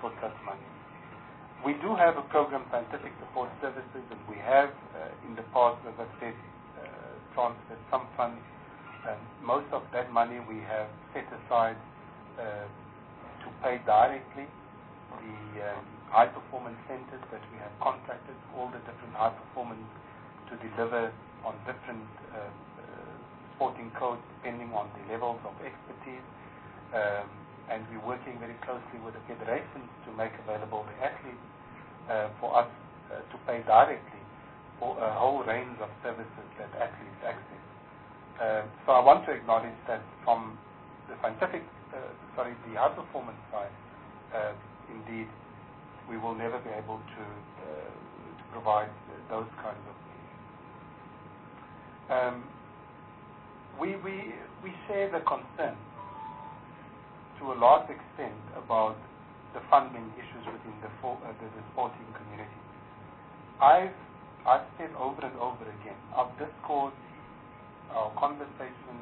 for such money. We do have a program, Scientific Support Services, and we have in the past, as I said, transferred some funds. Most of that money we have set aside to pay directly the high-performance centers that we have contracted, all the different high performance to deliver on different sporting codes depending on the levels of expertise. And we're working very closely with the federations to make available the athletes for us to pay directly for a whole range of services that athletes access. So I want to acknowledge that from the the high performance side, indeed, we will never be able to provide those kinds of things. We share the concern to a large extent about the funding issues within the sporting community. I've said over and over again, our discourse, our conversation,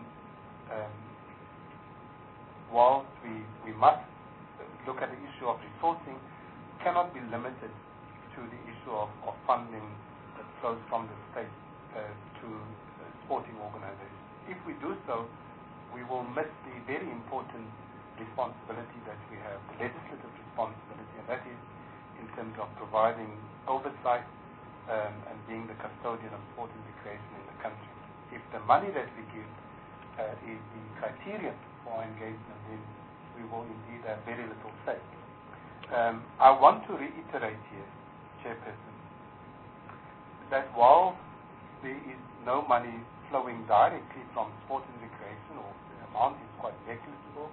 whilst we must look at the issue of resourcing, cannot be limited to the issue of funding that flows from the state to sporting organizations. If we do so, we will miss the very important responsibility that we have, the legislative responsibility, and that is in terms of providing oversight and being the custodian of sport and recreation in the country. If the money that we give is the criterion for our engagement, then we will indeed have very little say. I want to reiterate here, Chairperson, that while there is no money flowing directly from sport and recreation, or the amount is quite negligible,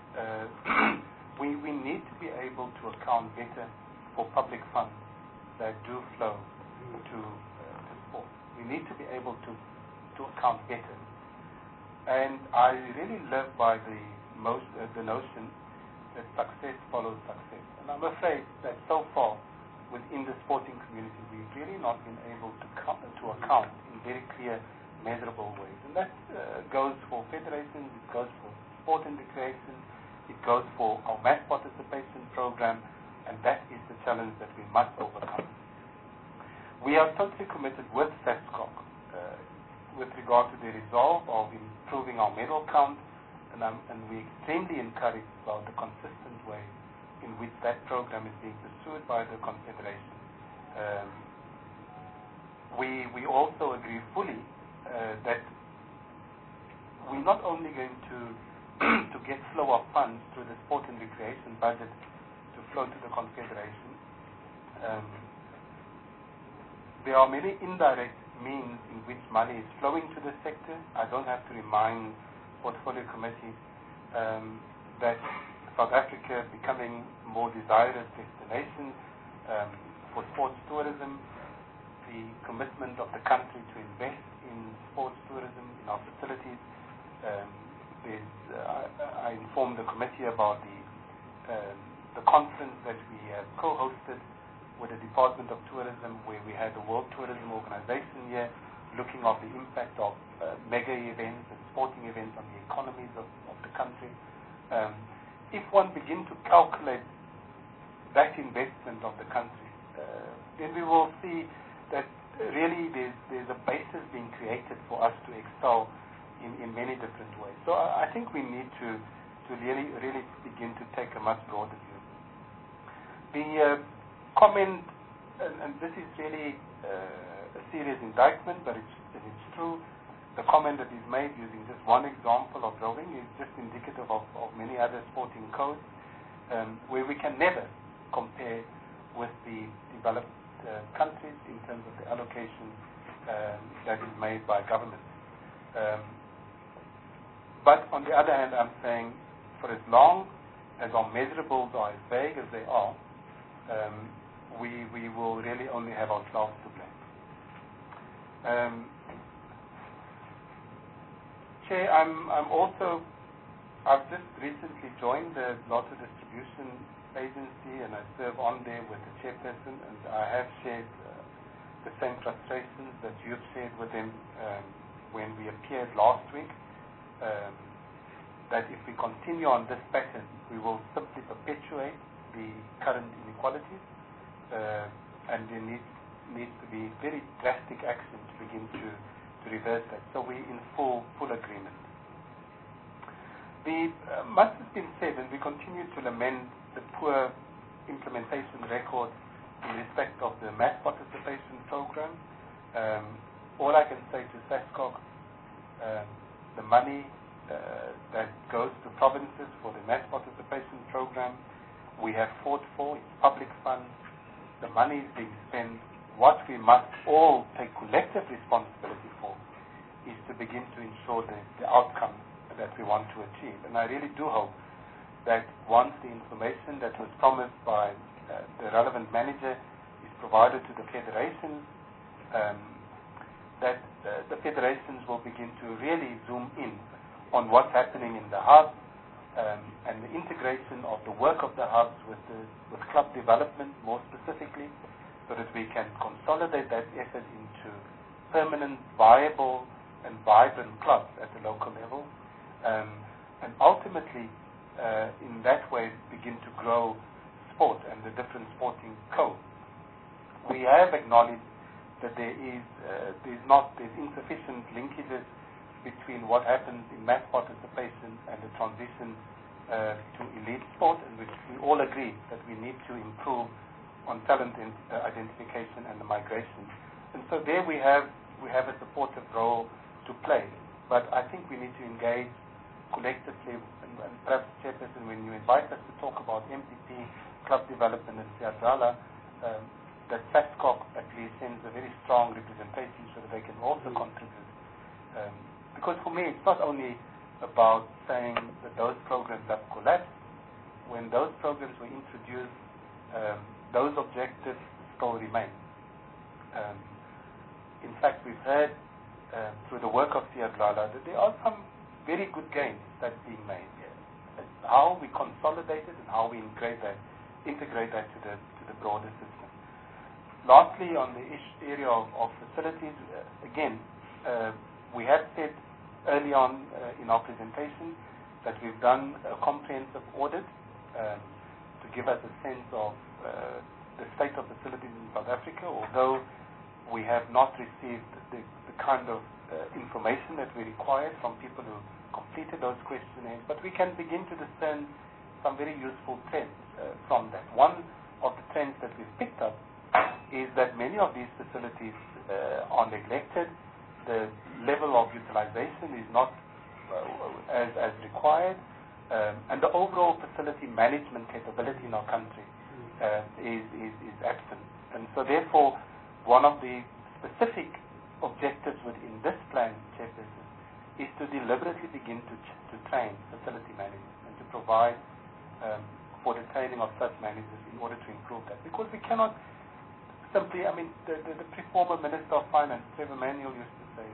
we need to be able to account better for public funds that do flow to sport. We need to be able to account better. And I really live by the notion that success follows success. And I'm afraid that so far within the sporting community, we've really not been able to account in very clear, measurable ways. And that goes for federations, it goes for sport and recreation, it goes for our mass participation program, and that is the challenge that we must overcome. We are totally committed with SASCOC with regard to the resolve of improving our medal count, and we're extremely encouraged about the consistent way in which that program is being pursued by the Confederation. We also agree fully that we're not only going to get flow of funds through the sport and recreation budget to flow to the Confederation. There are many indirect means in which money is flowing to the sector. I don't have to remind Portfolio Committee that South Africa is becoming more desirous destination for sports tourism, the commitment of the country to invest in sports tourism in our facilities. I informed the committee about the conference that we have co-hosted with the Department of Tourism, where we had the World Tourism Organization here looking at the impact of mega events and sporting events on the economies of the country. If one begins to calculate that investment of the country, then we will see that really there's a basis being created for us to excel in many different ways. So I think we need to really begin to take a much broader view. The comment, and this is really a serious indictment, but it's true. The comment that is made using just one example of rowing is just indicative of many other sporting codes where we can never compare with the developed countries in terms of the allocation that is made by government. But on the other hand, I'm saying for as long as our measurables are as vague as they are, we will really only have ourselves to blame. Chair, I've just recently joined the Lotto Distribution Agency, and I serve on there with the chairperson, and I have shared the same frustrations that you've shared with him when we appeared last week, that if we continue on this pattern, we will simply perpetuate the current inequalities, and there needs to be very drastic action to begin to reverse that. So we're in full agreement. Much has been said, and we continue to lament the poor implementation record in respect of the mass participation program. All I can say to SASCOG, the money that goes to provinces for the mass participation program, we have fought for. It's public funds. The money is being spent. What we must all take collective responsibility for is to begin to ensure the outcomes that we want to achieve. And I really do hope that once the information that was promised by the relevant manager is provided to the federations, that the federations will begin to really zoom in on what's happening in the hub, and the integration of the work of the hubs with club development more specifically, so that we can consolidate that effort into permanent, viable, and vibrant clubs at the local level, and ultimately, in that way, begin to grow sport and the different sporting codes. We have acknowledged that there's insufficient linkages between what happens in mass participation and the transition to elite sport, in which we all agree that we need to improve on talent identification and the migration. And so there we have a supportive role to play. But I think we need to engage collectively, and perhaps, Chairperson, when you invite us to talk about MPP, club development, and Siadala, that SASCOG at least sends a very strong representation so that they can also contribute. Because for me, it's not only about saying that those programs have collapsed. When those programs were introduced, those objectives still remain. In fact, we've heard through the work of Siadala that there are some very good gains that's being made. How we consolidate it and how we integrate that to the broader system. Lastly, on the area of facilities, again, we have said early on in our presentation that we've done a comprehensive audit to give us a sense of the state of facilities in South Africa, although we have not received the kind of information that we required from people who completed those questionnaires, but we can begin to discern some very useful trends from that. One of the trends that we've picked up is that many of these facilities are neglected. The level of utilization is not as required, and the overall facility management capability in our country is absent. And so therefore, one of the specific objectives within this plan, Chairperson, is to deliberately begin to train facility managers and to provide for the training of such managers in order to improve that. Because we cannot simply, the former Minister of Finance, Trevor Manuel, used to say,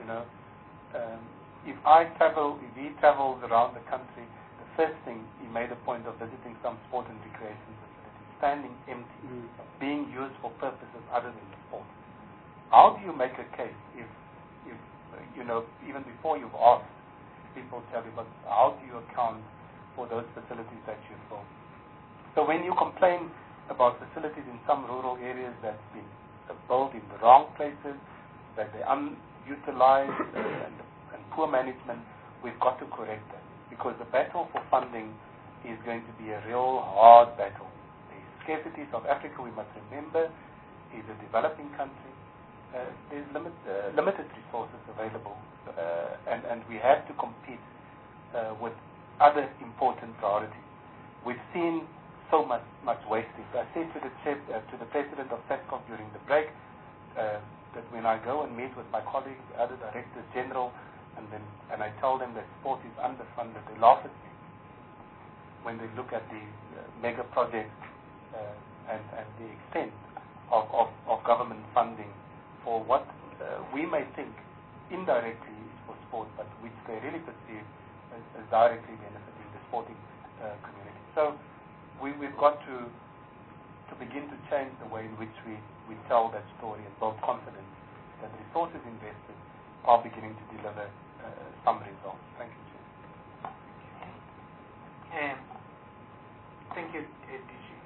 if he travels around the country, the first thing he made a point of visiting some sport and recreation facilities, standing empty, being used for purposes other than sport. How do you make a case if even before you've asked, people tell you, but how do you account for those facilities that you fill? So when you complain about facilities in some rural areas that's been built in the wrong places, that they're unutilized and poor management, we've got to correct that. Because the battle for funding is going to be a real hard battle. The scarcity, South Africa, we must remember, is a developing country. There's limited resources available, and we have to compete with other important priorities. We've seen so much wastage. I said to the president of SASCOG during the break that when I go and meet with my colleagues, other directors general, and I tell them that sport is underfunded, they laugh at me when they look at these mega projects and the extent of government funding for what we may think indirectly is for sport, but which they really perceive as directly benefiting the sporting community. So we've got to begin to change the way in which we tell that story and build confidence that the resources invested are beginning to deliver some results. Thank you, Chair. Thank you, DG.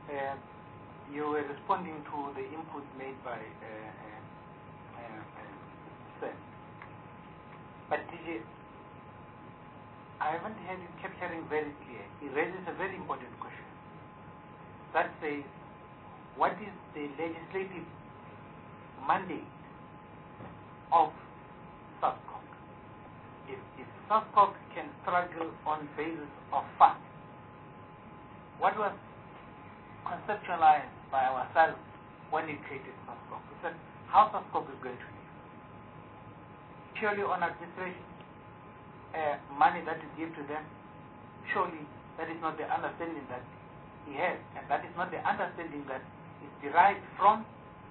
You were responding to the input made by Sam. But DJ, I haven't heard you kept hearing very clear. He raises a very important question. That says, what is the legislative mandate of SASCOC? If SASCOC can struggle on basis of fact, what was conceptualized by ourselves when we created SASCOC? We said, how SASCOC is going to live? Purely on administration, money that you give to them, surely that is not the understanding that he has, and that is not the understanding that is derived from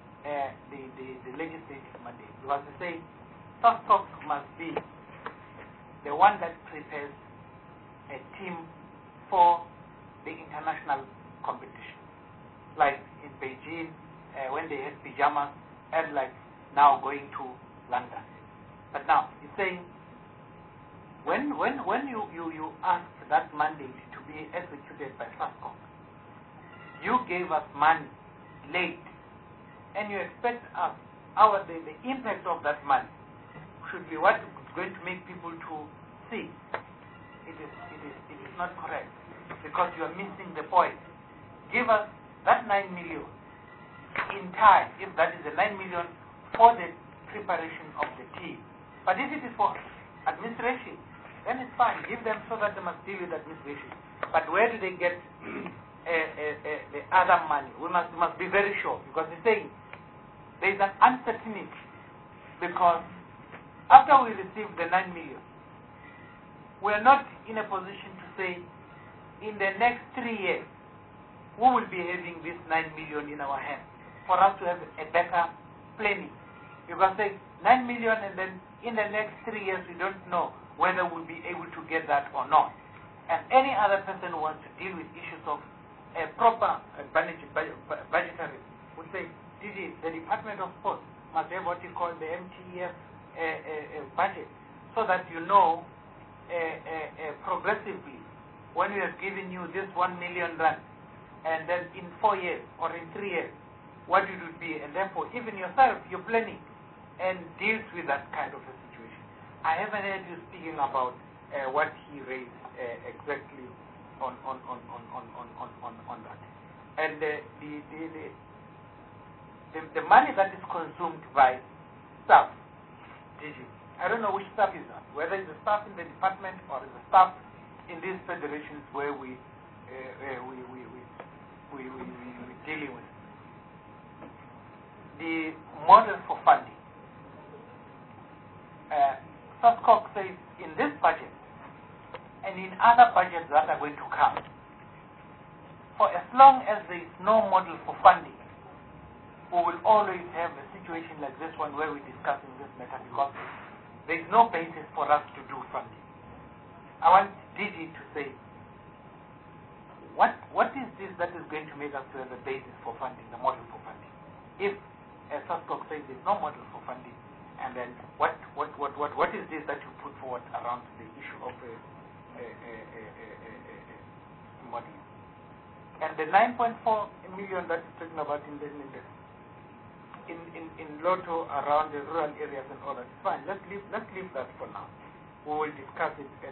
the legislative mandate. Because they say SASCOC must be the one that prepares a team for the international competition. Like in Beijing, when they had pajamas, and like now going to London. But now, he's saying, when you ask that mandate to be executed by SASCOC, you gave us money late, and you expect us, the impact of that money should be what is going to make people to see. It is not correct, because you are missing the point. Give us that 9 million in time, if that is the 9 million for the preparation of the team. But if it is for administration, then it's fine. Give them so that they must deal with administration. But where do they get the other money? We must be very sure, because he's saying there is an uncertainty, because after we receive the 9 million, we are not in a position to say in the next 3 years we will be having this 9 million in our hands for us to have a better planning. You can say 9 million, and then in the next 3 years we don't know whether we'll be able to get that or not. And any other person who wants to deal with issues of a proper budgetary would say, the Department of Sports must have what you call the MTEF budget, so that you know progressively, when we have given you this 1 million rand, and then in 4 years or in 3 years, what it would be, and therefore even yourself, you're planning and deals with that kind of a situation. I haven't heard you speaking about what he raised exactly on that. And the money that is consumed by staff, I don't know which staff is that, whether it's the staff in the department or the staff in these federations where we're dealing with. The model for funding. SASCOC says in this budget and in other budgets that are going to come, for as long as there is no model for funding, we will always have a situation like this one where we're discussing this matter, because there is no basis for us to do funding. I want DG to say, what is this that is going to make us to have a basis for funding, the model for funding? If, as SASCOC says, there is no model for funding, and then what is this that you put forward around the issue of a model? And the 9.4 million that is talking about in Lotto around the rural areas and all that, fine. Let's leave that for now. We will discuss it at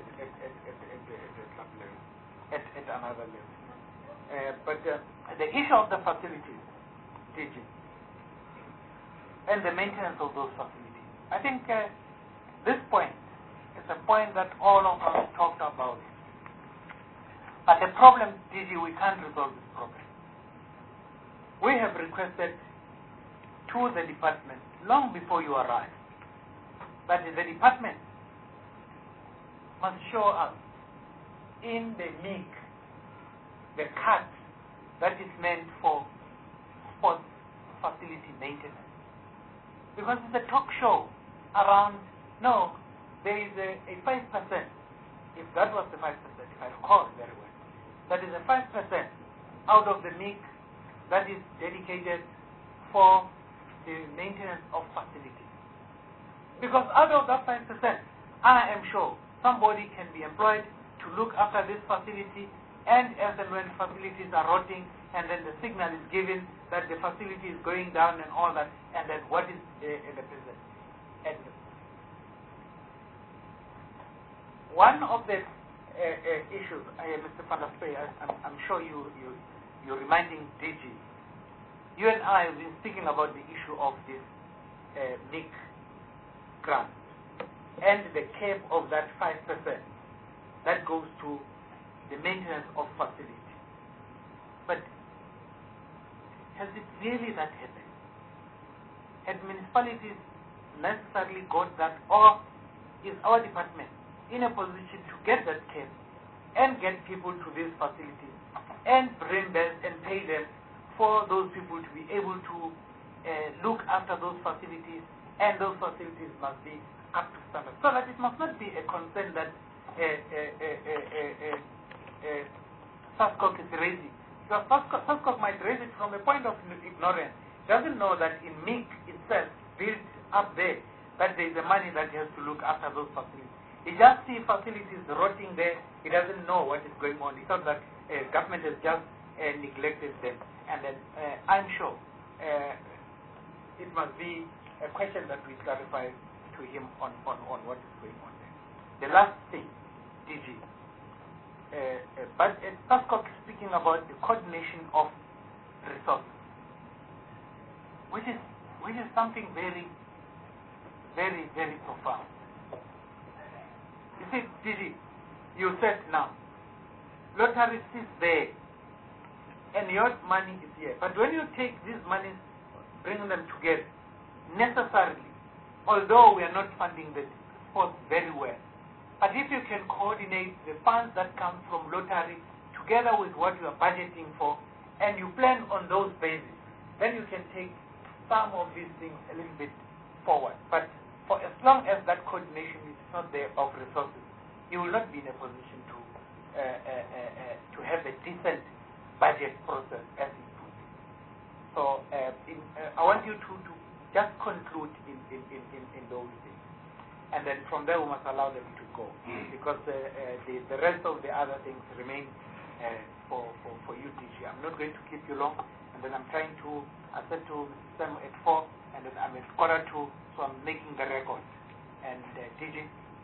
another level. But the issue of the facilities, DG, and the maintenance of those facilities, I think this point is a point that all of us talked about. But the problem, DG, we can't resolve this problem. We have requested to the department long before you arrived that the department must show us in the MIC the cut that is meant for sports facility maintenance. Because it's a talk show around, no, there is a 5%, if that was the 5%, if I recall very well, that is a 5% out of the MIC that is dedicated for the maintenance of facilities. Because out of that 5%, I am sure somebody can be employed to look after this facility, and as and when facilities are rotting, and then the signal is given that the facility is going down and all that, and then what is the present. And one of the issues, Mr. Van der Spey, I'm sure you're reminding DG. You and I have been speaking about the issue of this NIC grant and the cap of that 5% that goes to the maintenance of facility. But has it really that happened? Had municipalities necessarily got that, or is our department in a position to get that cap and get people to these facilities and bring them and pay them for those people to be able to look after those facilities, and those facilities must be up to standard. So that it must not be a concern that SASCOC is raising. Because SASCOC might raise it from a point of ignorance. Doesn't know that in MIC itself, built up there, that there is a money that has to look after those facilities. He just sees facilities rotting there. He doesn't know what is going on. He thought that government has just neglected them. And then I'm sure it must be a question that we clarify to him on what is going on there. The last thing, DG. But SASCOC is speaking about the coordination of resources, which is something very, very, very profound. You see, DG, you said now, lottery sits there, and your money is here. But when you take these monies, bring them together, necessarily, although we are not funding the sports very well, but if you can coordinate the funds that come from lottery together with what you are budgeting for, and you plan on those bases, then you can take some of these things a little bit forward. But for as long as that coordination is not there of resources, you will not be in a position to have a decent budget process as it would be. So I want you to just conclude in those things. And then from there we must allow them to go. Because the rest of the other things remain for you, DG. I'm not going to keep you long. And then I'm trying to, I said to Mr. Sam at 4, and then I'm at 1:45, so I'm making the record. And DG?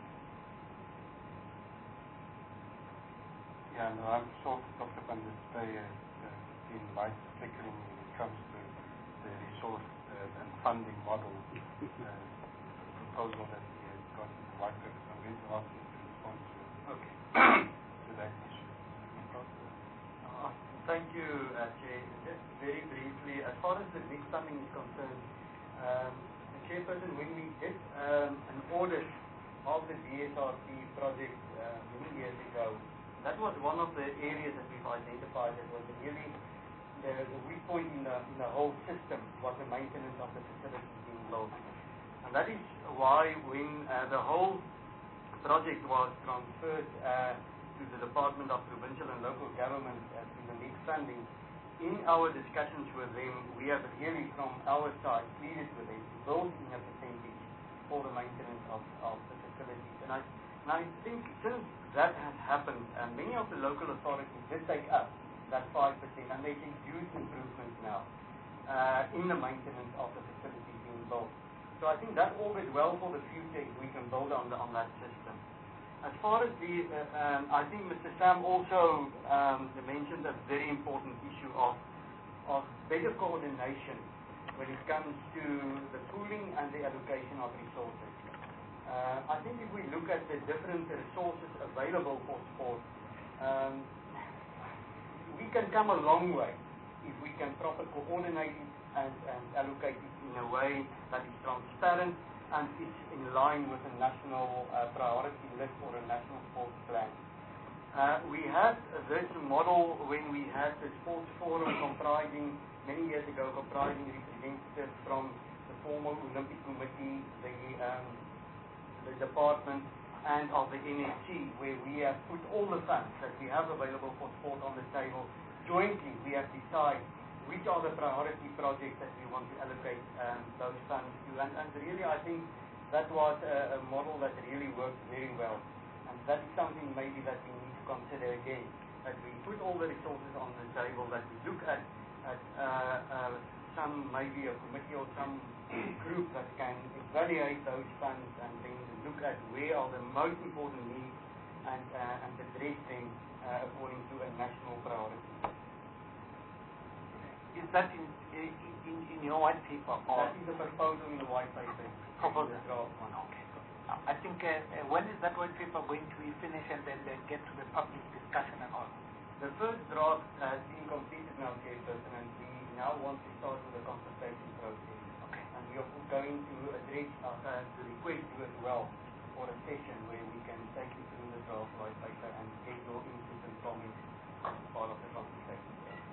Yeah, no, I'm sure Dr. Van der Spey has been right flickering when it comes to the resource and funding model proposal that he has got in the white paper. So I'm going to ask him to respond to that issue. Thank you, Chair. Just very briefly, as far as the NIC funding is concerned, Chairperson, when we did an audit of the DSRP project many years ago, that was one of the areas that we've identified that was really the weak point in the whole system was the maintenance of the facilities being built. And that is why when the whole project was transferred to the Department of Provincial and Local Government in the NIC funding, in our discussions with them, we have really from our side pleaded with them to build in a percentage for the maintenance of the facilities. And I think since that has happened, many of the local authorities did take up that 5%, and they see huge improvements now in the maintenance of the facilities being built. So I think that augurs well for the future if we can build on that system. As far as the, I think Mr. Sam also mentioned a very important issue of better coordination when it comes to the pooling and the allocation of resources. I think if we look at the different resources available for sport, we can come a long way if we can properly coordinate it and allocate it in a way that is transparent and is in line with a national priority list or a national sports plan. We had this model when we had the sports forum comprising, many years ago, comprising representatives from the former Olympic Committee, the department, and of the NSG, where we have put all the funds that we have available for sport on the table. Jointly, we have decided which are the priority projects that we want to allocate those funds to. And really, I think that was a model that really worked very well. And that is something maybe that we need to consider again. that we put all the resources on the table, that we look at some, maybe a committee or some group that can evaluate those funds and then look at where are the most important needs and address them according to a national priority. Is that in your white paper? Or that is the proposal in the white paper. Proposal. Okay. I think when is that white paper going to be finished and then get to the public discussion and all? The first draft has been completed now, Chairperson, and we now want to start with the consultation process. Okay. And we are going to address to request you as well for a session where we can take you through the draft white paper and get your input and comments as part of the consultation process.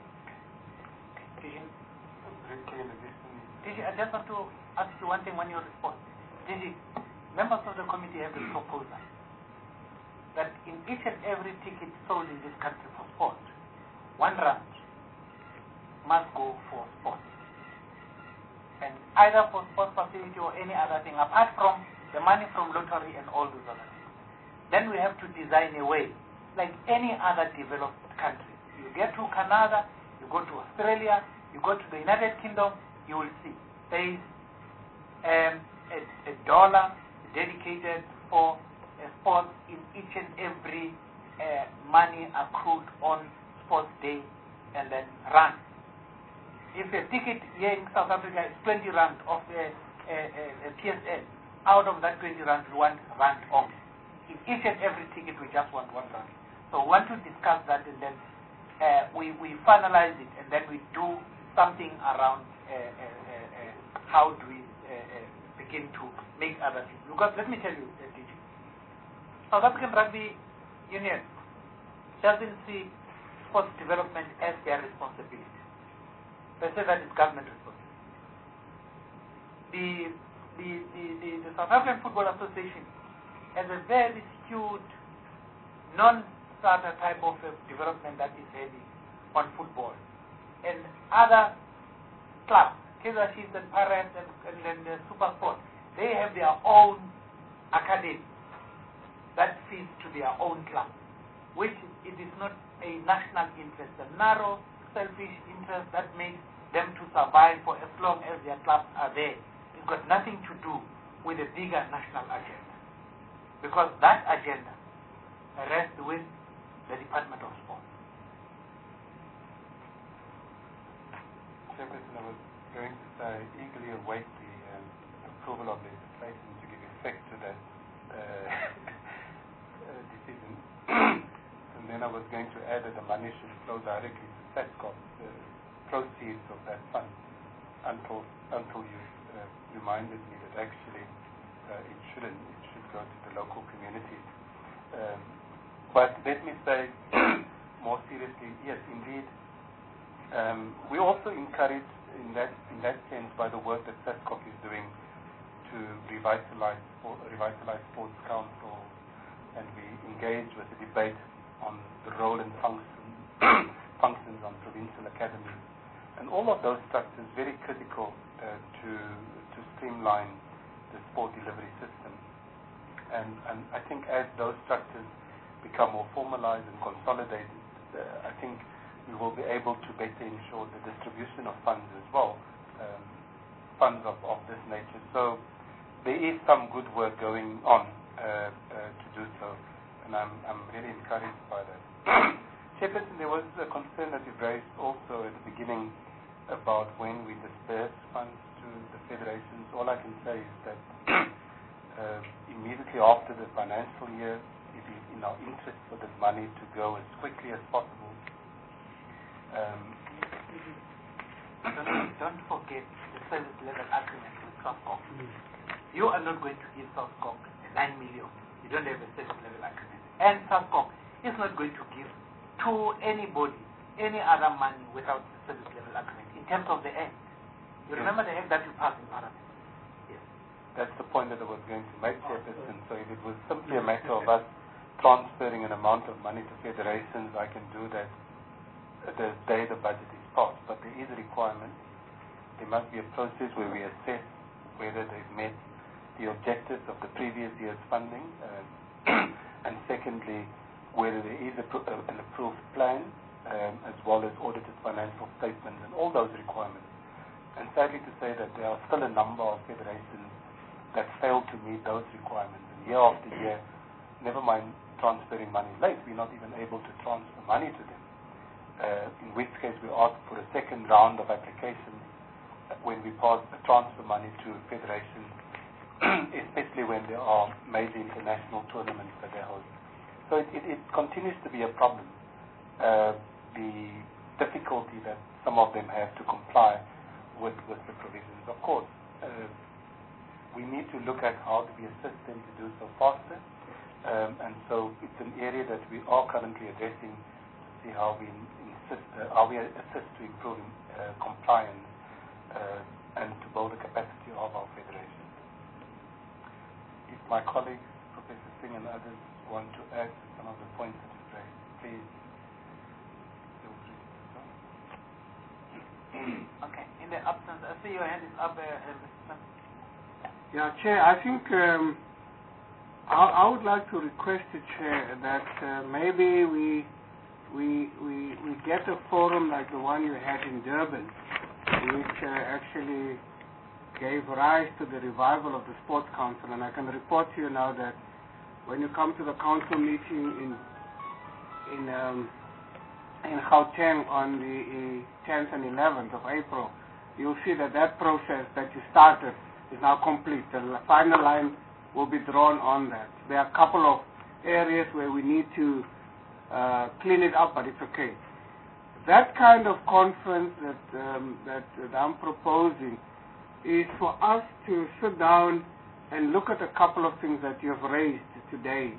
Digi, I just want to ask you one thing when you respond. Digi, members of the committee have a proposal that in each and every ticket sold in this country for sport, R1 must go for sport. And either for sports facility or any other thing, apart from the money from lottery and all those other things. Then we have to design a way, like any other developed country. You get to Canada, you go to Australia, you go to the United Kingdom, you will see there is a dollar dedicated for sports in each and every money accrued on sports day and then run. If a ticket here in South Africa is R20 of a PSL, out of that R20, R1 only. In each and every ticket, we just want R1. So we want to discuss that, and then we finalize it, and then we do something around how do we begin to make other things. Because let me tell you, DJ, South African Rugby Union doesn't see sports development as their responsibility. They say that it's government responsibility. The South African Football Association has a very skewed, non-starter type of development that is heavy on football. And other clubs, Kaizer Chiefs and Pirates and the Super Sport, they have their own academy that feeds to their own club, which it is not a national interest, a narrow, selfish interest that makes them to survive for as long as their clubs are there. It's got nothing to do with a bigger national agenda, because that agenda rests with the Department of Sport. Chairperson, I was going to say, eagerly await the approval of legislation to give effect to that decision. And then I was going to add that the money should flow directly to SATCOP, the proceeds of that fund, until you reminded me that actually it shouldn't. It should go to the local communities. But let me say more seriously, yes, indeed. We also encourage, in that sense, by the work that SATCOP is doing to revitalize Sports Council, and we engage with the debate on the role and functions on provincial academies. And all of those structures very critical to streamline the sport delivery system. And I think as those structures become more formalized and consolidated, I think we will be able to better ensure the distribution of funds as well, funds of this nature. So there is some good work going on to do so, and I'm really encouraged by that. Chairperson, there was a concern that you raised also at the beginning about when we disperse funds to the federations. All I can say is that immediately after the financial year, it is in our interest for this money to go as quickly as possible. Don't forget the service level agreement with SATCOP. You are not going to give SATCOP 9 million. You don't have a service level agreement. And SATCOP is not going to give to anybody any other money without the service level agreement in terms of the act. You remember the act that you passed in Parliament? Yes. That's the point that I was going to make, Chairperson. So if it was simply a matter of us transferring an amount of money to federations, I can do that the day the budget is passed. But there is a requirement. There must be a process where we assess whether they've met the objectives of the previous year's funding. And secondly, whether there is an approved plan, as well as audited financial statements and all those requirements. And sadly to say that there are still a number of federations that fail to meet those requirements. And year after year, never mind transferring money late, we're not even able to transfer money to them. In which case we ask for a second round of applications when we transfer money to federations, especially when there are major international tournaments that they host. So it continues to be a problem, the difficulty that some of them have to comply with the provisions. Of course, we need to look at how do we assist them to do so faster, and so it's an area that we are currently addressing to see how we assist to improve compliance and to build the capacity of our federation. If my colleagues, Professor Singh and others, want to add to some of the points that you've raised, please feel free to do so. Okay. In the absence, I see your hand is up, Yeah, Chair, I think I would like to request the Chair that maybe we get a forum like the one you had in Durban, which actually gave rise to the revival of the Sports Council. And I can report to you now that when you come to the council meeting in Gauteng on the 10th and 11th of April, you'll see that process that you started is now complete. The final line will be drawn on that. There are a couple of areas where we need to clean it up, but it's okay. That kind of conference that I'm proposing is for us to sit down and look at a couple of things that you have raised today.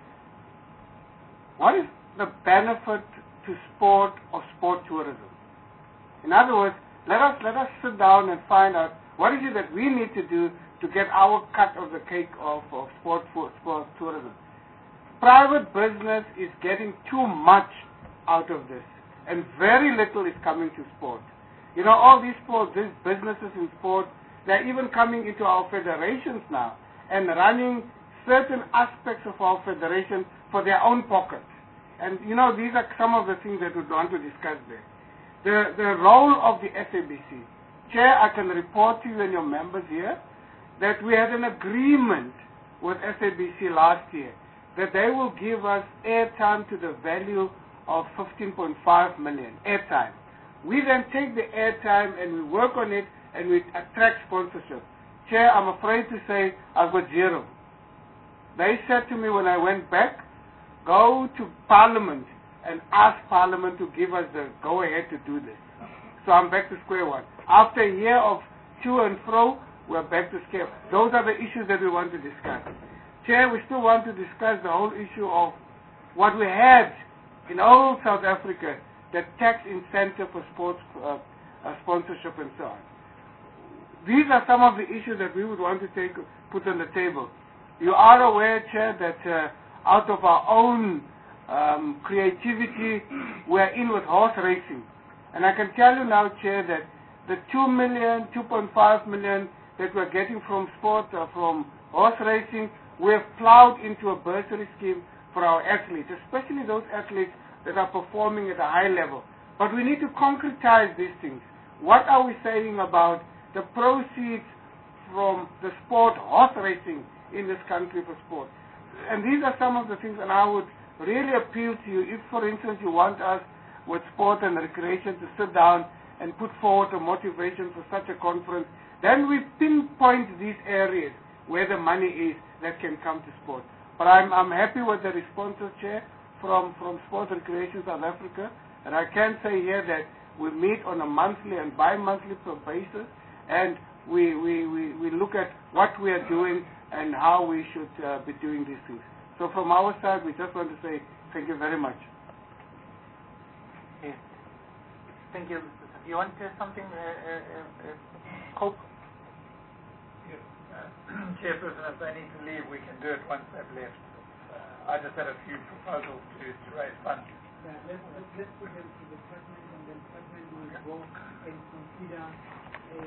What is the benefit to sport or sport tourism? In other words, let us sit down and find out what is it that we need to do to get our cut of the cake of sport tourism. Private business is getting too much out of this, and very little is coming to sport. You know, all these businesses in sport, they're even coming into our federations now and running certain aspects of our federation for their own pockets. And, you know, these are some of the things that we want to discuss there. The role of the SABC. Chair, I can report to you and your members here that we had an agreement with SABC last year that they will give us airtime to the value of 15.5 million airtime. We then take the airtime and we work on it and we attract sponsorship. Chair, I'm afraid to say I've got zero. They said to me when I went back, go to Parliament and ask Parliament to give us the go-ahead to do this. So I'm back to square one. After a year of to and fro, we're back to square. Those are the issues that we want to discuss. Chair, we still want to discuss the whole issue of what we had in all South Africa, the tax incentive for sports sponsorship and so on. These are some of the issues that we would want to put on the table. You are aware, Chair, that out of our own creativity, we're in with horse racing. And I can tell you now, Chair, that the 2 million, 2.5 million that we're getting from sport, from horse racing, we have plowed into a bursary scheme for our athletes, especially those athletes that are performing at a high level. But we need to concretize these things. What are we saying about the proceeds from the sport, horse racing in this country for sport? And these are some of the things, and I would really appeal to you, if, for instance, you want us with sport and recreation to sit down and put forward a motivation for such a conference, then we pinpoint these areas where the money is that can come to sport. But I'm happy with the responses, Chair, from Sport and Recreation South Africa, and I can say here that we meet on a monthly and bi-monthly basis, and we look at what we are doing and how we should be doing these things. So from our side, we just want to say thank you very much. Yes. Thank you, Mr. Sir. You want to say something, Cope? Yes. Chairperson, if they need to leave, we can do it once they've left. I just had a few proposals to raise funds. Yeah, let's put them to the department, and then department will go and consider a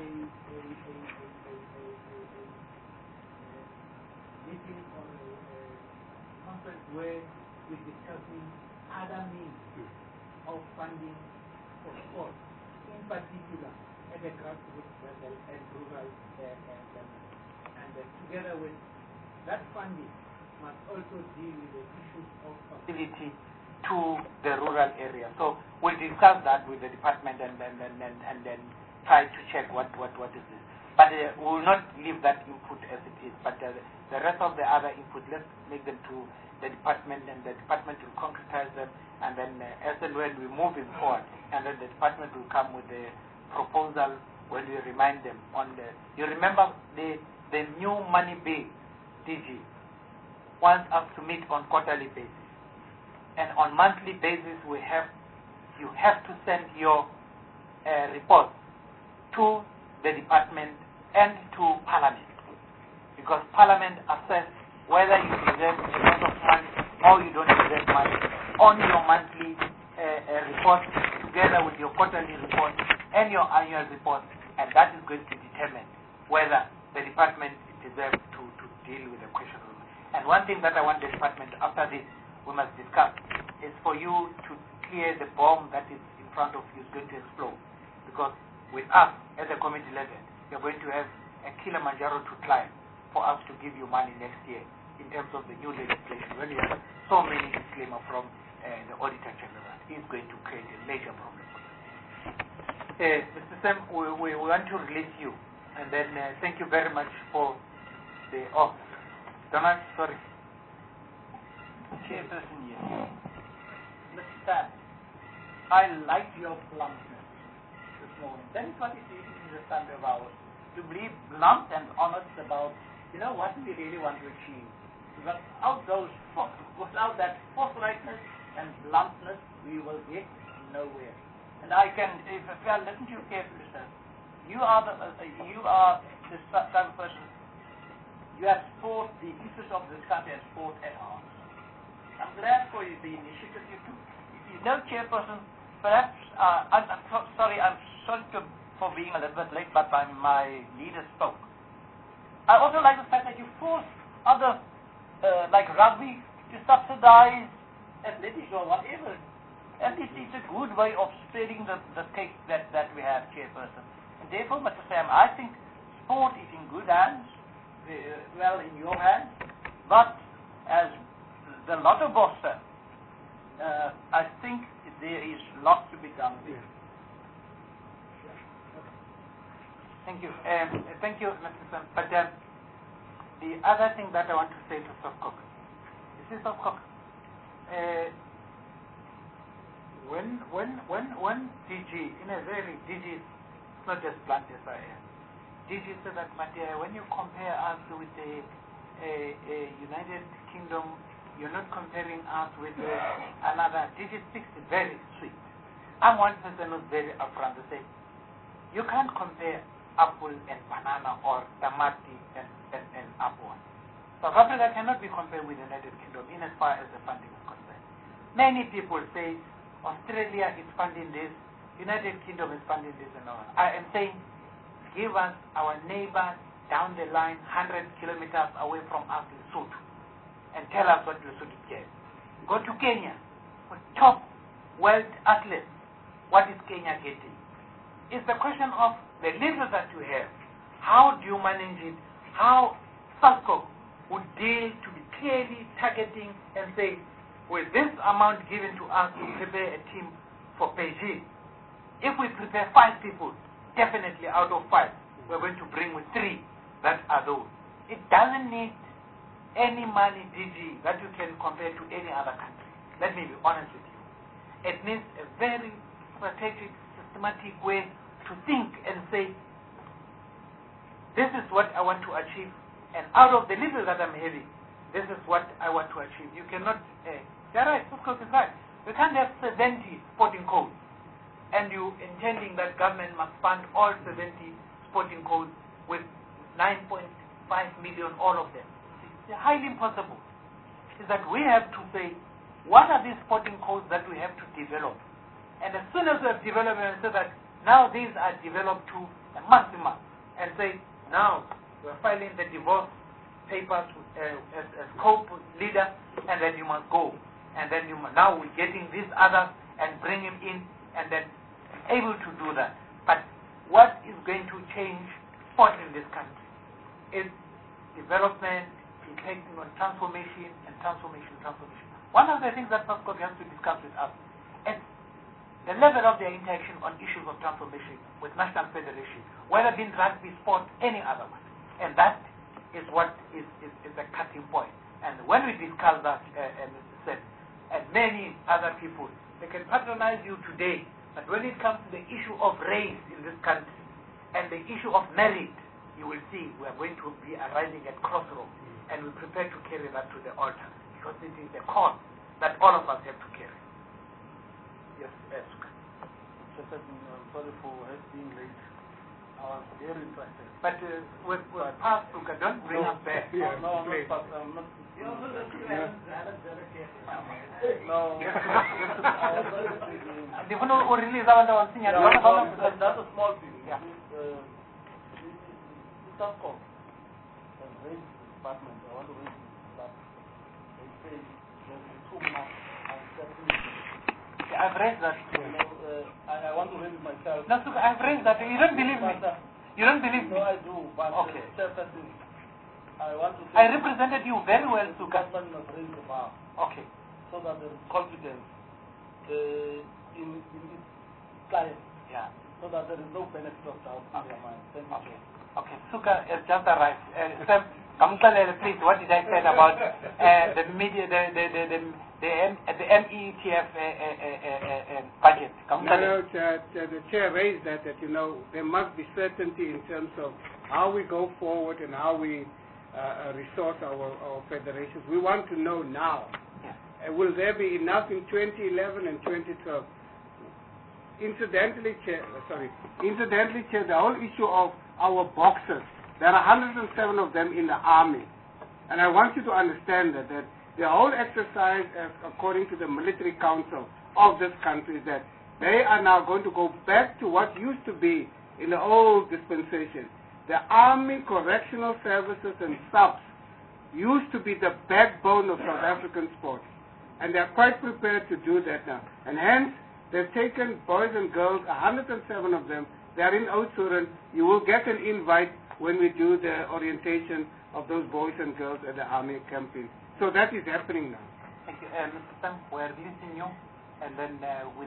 meeting or a conference where we're discussing other means of funding for sport, in particular at the grassroots level and rural level. And together with that funding must also deal with the issues of facility to the rural area. So we'll discuss that with the department and then try to check what is this. But we will not leave that input as it is. But the rest of the other input, let's make them to the department, and the department will concretize them. And then as and when we move it forward, and then the department will come with the proposal when we remind them on the. You remember the new money bill, DG, wants us to meet on quarterly basis, and on monthly basis you have to send your report to the department and to Parliament, because Parliament assess whether you deserve a lot of money or you don't deserve money on your monthly report, together with your quarterly report and your annual report, and that is going to determine whether the department deserves to deal with the question of money. And one thing that I want the department, after this, we must discuss, is for you to clear the bomb that is in front of you, is going to explode. Because with us, at the committee level, we are going to have a Kilimanjaro to climb for us to give you money next year in terms of the new legislation. When you have so many disclaimers from the Auditor General, it's going to create a major problem. Mr. Sam, we want to release you, and then thank you very much for the Donald, sorry. Chairperson, yes. Mr. Sam, I like your bluntness this morning. That is what it is in the Sunday of ours. To be blunt and honest about, what we really want to achieve. Without that forthrightness and bluntness, we will get nowhere. And I can, if I listen to you carefully, sir, you are the type of person. You have sport, the interest of this country and sport at heart. I'm glad for the initiative you took. Chairperson, perhaps, I'm sorry for being a little bit late, but my leader spoke. I also like the fact that you force other, like rugby, to subsidize athletics or whatever. And it's a good way of spreading the cake that we have, Chairperson. And therefore, Mr. Sam, I think sport is in good hands, well in your hands, but as the Lotto boss said, I think there is lots to be done there. Thank you. Thank you, Mr. Sam. But the other thing that I want to say to Sofcock, when DG, in a very DG, it's not just blunt as I am. DG said that, but when you compare us with the United Kingdom, you're not comparing us with another. DG speaks very sweet. I'm one person who's very upfront to say, you can't compare apple and banana or tamati and apple. South Africa cannot be compared with the United Kingdom in as far as the funding is concerned. Many people say Australia is funding this, United Kingdom is funding this and all. I am saying give us our neighbor down the line 100 kilometers away from us, Lesotho, and tell us what Lesotho gets. Go to Kenya with top world athletes. What is Kenya getting? It's the question of the little that you have. How do you manage it? How SASCO would deal to be clearly targeting and say, with this amount given to us to prepare a team for Beijing, if we prepare 5 people, definitely out of 5, we're going to bring with 3 that are those. It doesn't need any money, DG, that you can compare to any other country. Let me be honest with you. It needs a very strategic, systematic way to think and say, this is what I want to achieve, and out of the little that I'm having, this is what I want to achieve. You cannot, you're right, Sofcock is right. We can't have 70 sporting codes, and you intending that government must fund all 70 sporting codes with 9.5 million, all of them. It's highly impossible. Is that we have to say, what are these sporting codes that we have to develop? And as soon as we have developed and say that now these are developed to a maximum, and say now we're filing the divorce papers as co-leader, and then you must go. and then now we're getting these others and bring him in, and then able to do that. But what is going to change sport in this country is development, reflecting on transformation and transformation. One of the things that Pascal has to discuss with us is the level of their interaction on issues of transformation with national federation, whether being rugby, sport, any other one. And that is what is the cutting point. And when we discuss that, and many other people, they can patronize you today, but when it comes to the issue of race in this country and the issue of merit, you will see we are going to be arriving at crossroads, and we prepare to carry that to the altar, because it is the cause that all of us have to carry. Yes, ask. I'm sorry for being late. I was very interested. But with past, don't bring us back. I'm not. That's a small thing. Yeah. Subcom and raise department. I want to raise that. They say there's 2 months and 7 minutes. I've raised that. I want to raise it myself. No, so I've raised that. You don't believe me. You don't believe me. No, I do. But okay. I want to say I represented you very well, Suka. Government must raise the bar. Okay. So that there is confidence in its clients. Yeah. So that there is no benefit of doubt in their mind. Thank you. Okay. Okay. Suka has just arrived. Sam, please, what did I say about the media, the METF budget? No, the chair raised that there must be certainty in terms of how we go forward and how we resource our federations. We want to know now. Yeah. Will there be enough in 2011 and 2012? Incidentally, Chair, the whole issue of our boxers, there are 107 of them in the army. And I want you to understand that the whole exercise, according to the military council of this country, is that they are now going to go back to what used to be in the old dispensation. The Army Correctional Services and subs used to be the backbone of South African sport. And they are quite prepared to do that now. And hence, they've taken boys and girls, 107 of them. They are in Oudtshoorn. You will get an invite when we do the orientation of those boys and girls at the Army camping. So that is happening now. Thank you. Mr. Sam, we are releasing you. And then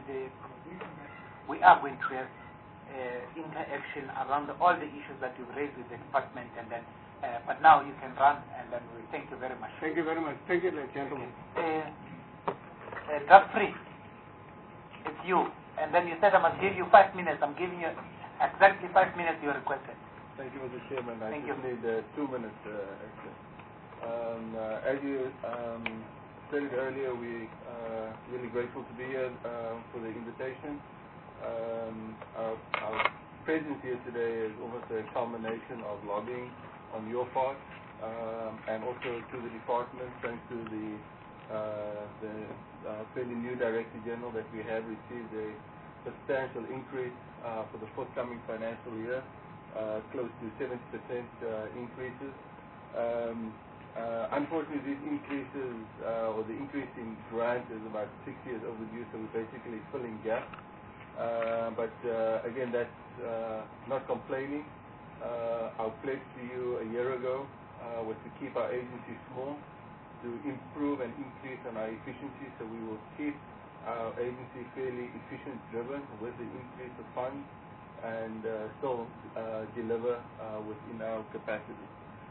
we are going to have interaction around all the issues that you've raised with the department. And then, but now you can run, and then we thank you very much. Thank you very much. Thank you, gentlemen. Drug-free. It's you. And then you said I must give you 5 minutes. I'm giving you exactly 5 minutes you requested. Thank you, Mr. Chairman. I Thank just you. need 2 minutes, actually. As you stated earlier, we are really grateful to be here for the invitation. Our presence here today is almost a culmination of lobbying on your part, and also to the department, thanks to the fairly new Director General, that we have received a substantial increase for the forthcoming financial year, close to 70% increases. Unfortunately, these increases, or the increase in grant, is about 6 years overdue, so we're basically filling gaps. But again, that's not complaining. Our pledge to you a year ago was to keep our agency small, to improve and increase on our efficiency, so we will keep our agency fairly efficient-driven with the increase of funds, and still deliver within our capacity.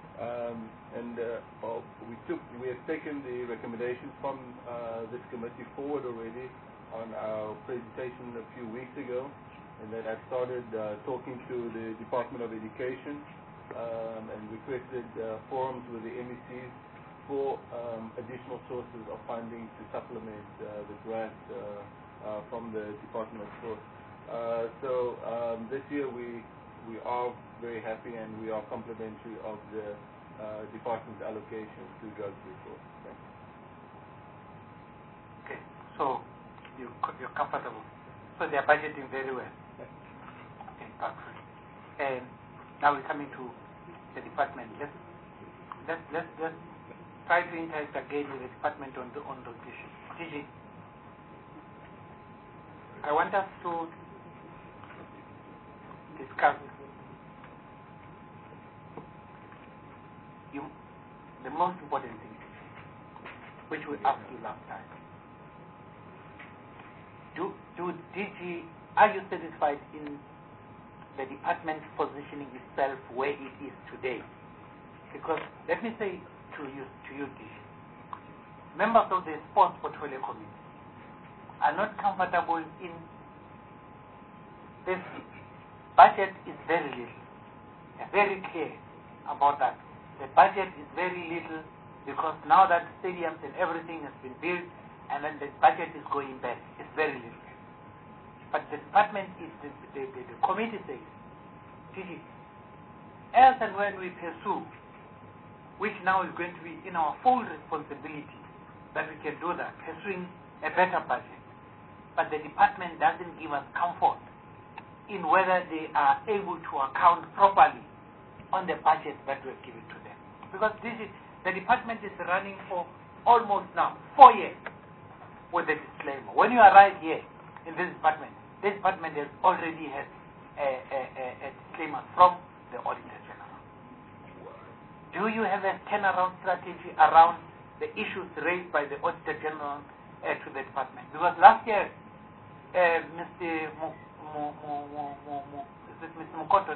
We have taken the recommendations from this committee forward already on our presentation a few weeks ago, and then I started talking to the Department of Education and requested forums with the MECs for additional sources of funding to supplement the grant from the Department of Sport. So this year we are very happy, and we are complimentary of the department's allocation to drug-free sports. Thanks. Okay, so you're comfortable. So they are budgeting very well. Okay, perfect. And now we're coming to the department. Let's try to interact again with the department on the issue. Gigi, I want us to discuss the most important thing, which we asked you last time. DG, are you satisfied in the department positioning itself where it is today? Because let me say to you, DG, members of the Sports Portfolio Committee are not comfortable in this. Budget is very little. They're very clear about that. The budget is very little because now that stadiums and everything has been built and then the budget is going back, it's very little. But the department is, the committee says, Gigi, as and when we pursue, which now is going to be in our full responsibility, that we can do that, pursuing a better budget. But the department doesn't give us comfort in whether they are able to account properly on the budget that we're giving to them. Because the department is running for almost now 4 years with the disclaimer. When you arrive here in this department has already had a disclaimer from the Auditor General. Do you have a turnaround strategy around the issues raised by the Auditor General to the department? Because last year, Mr. Mukoto,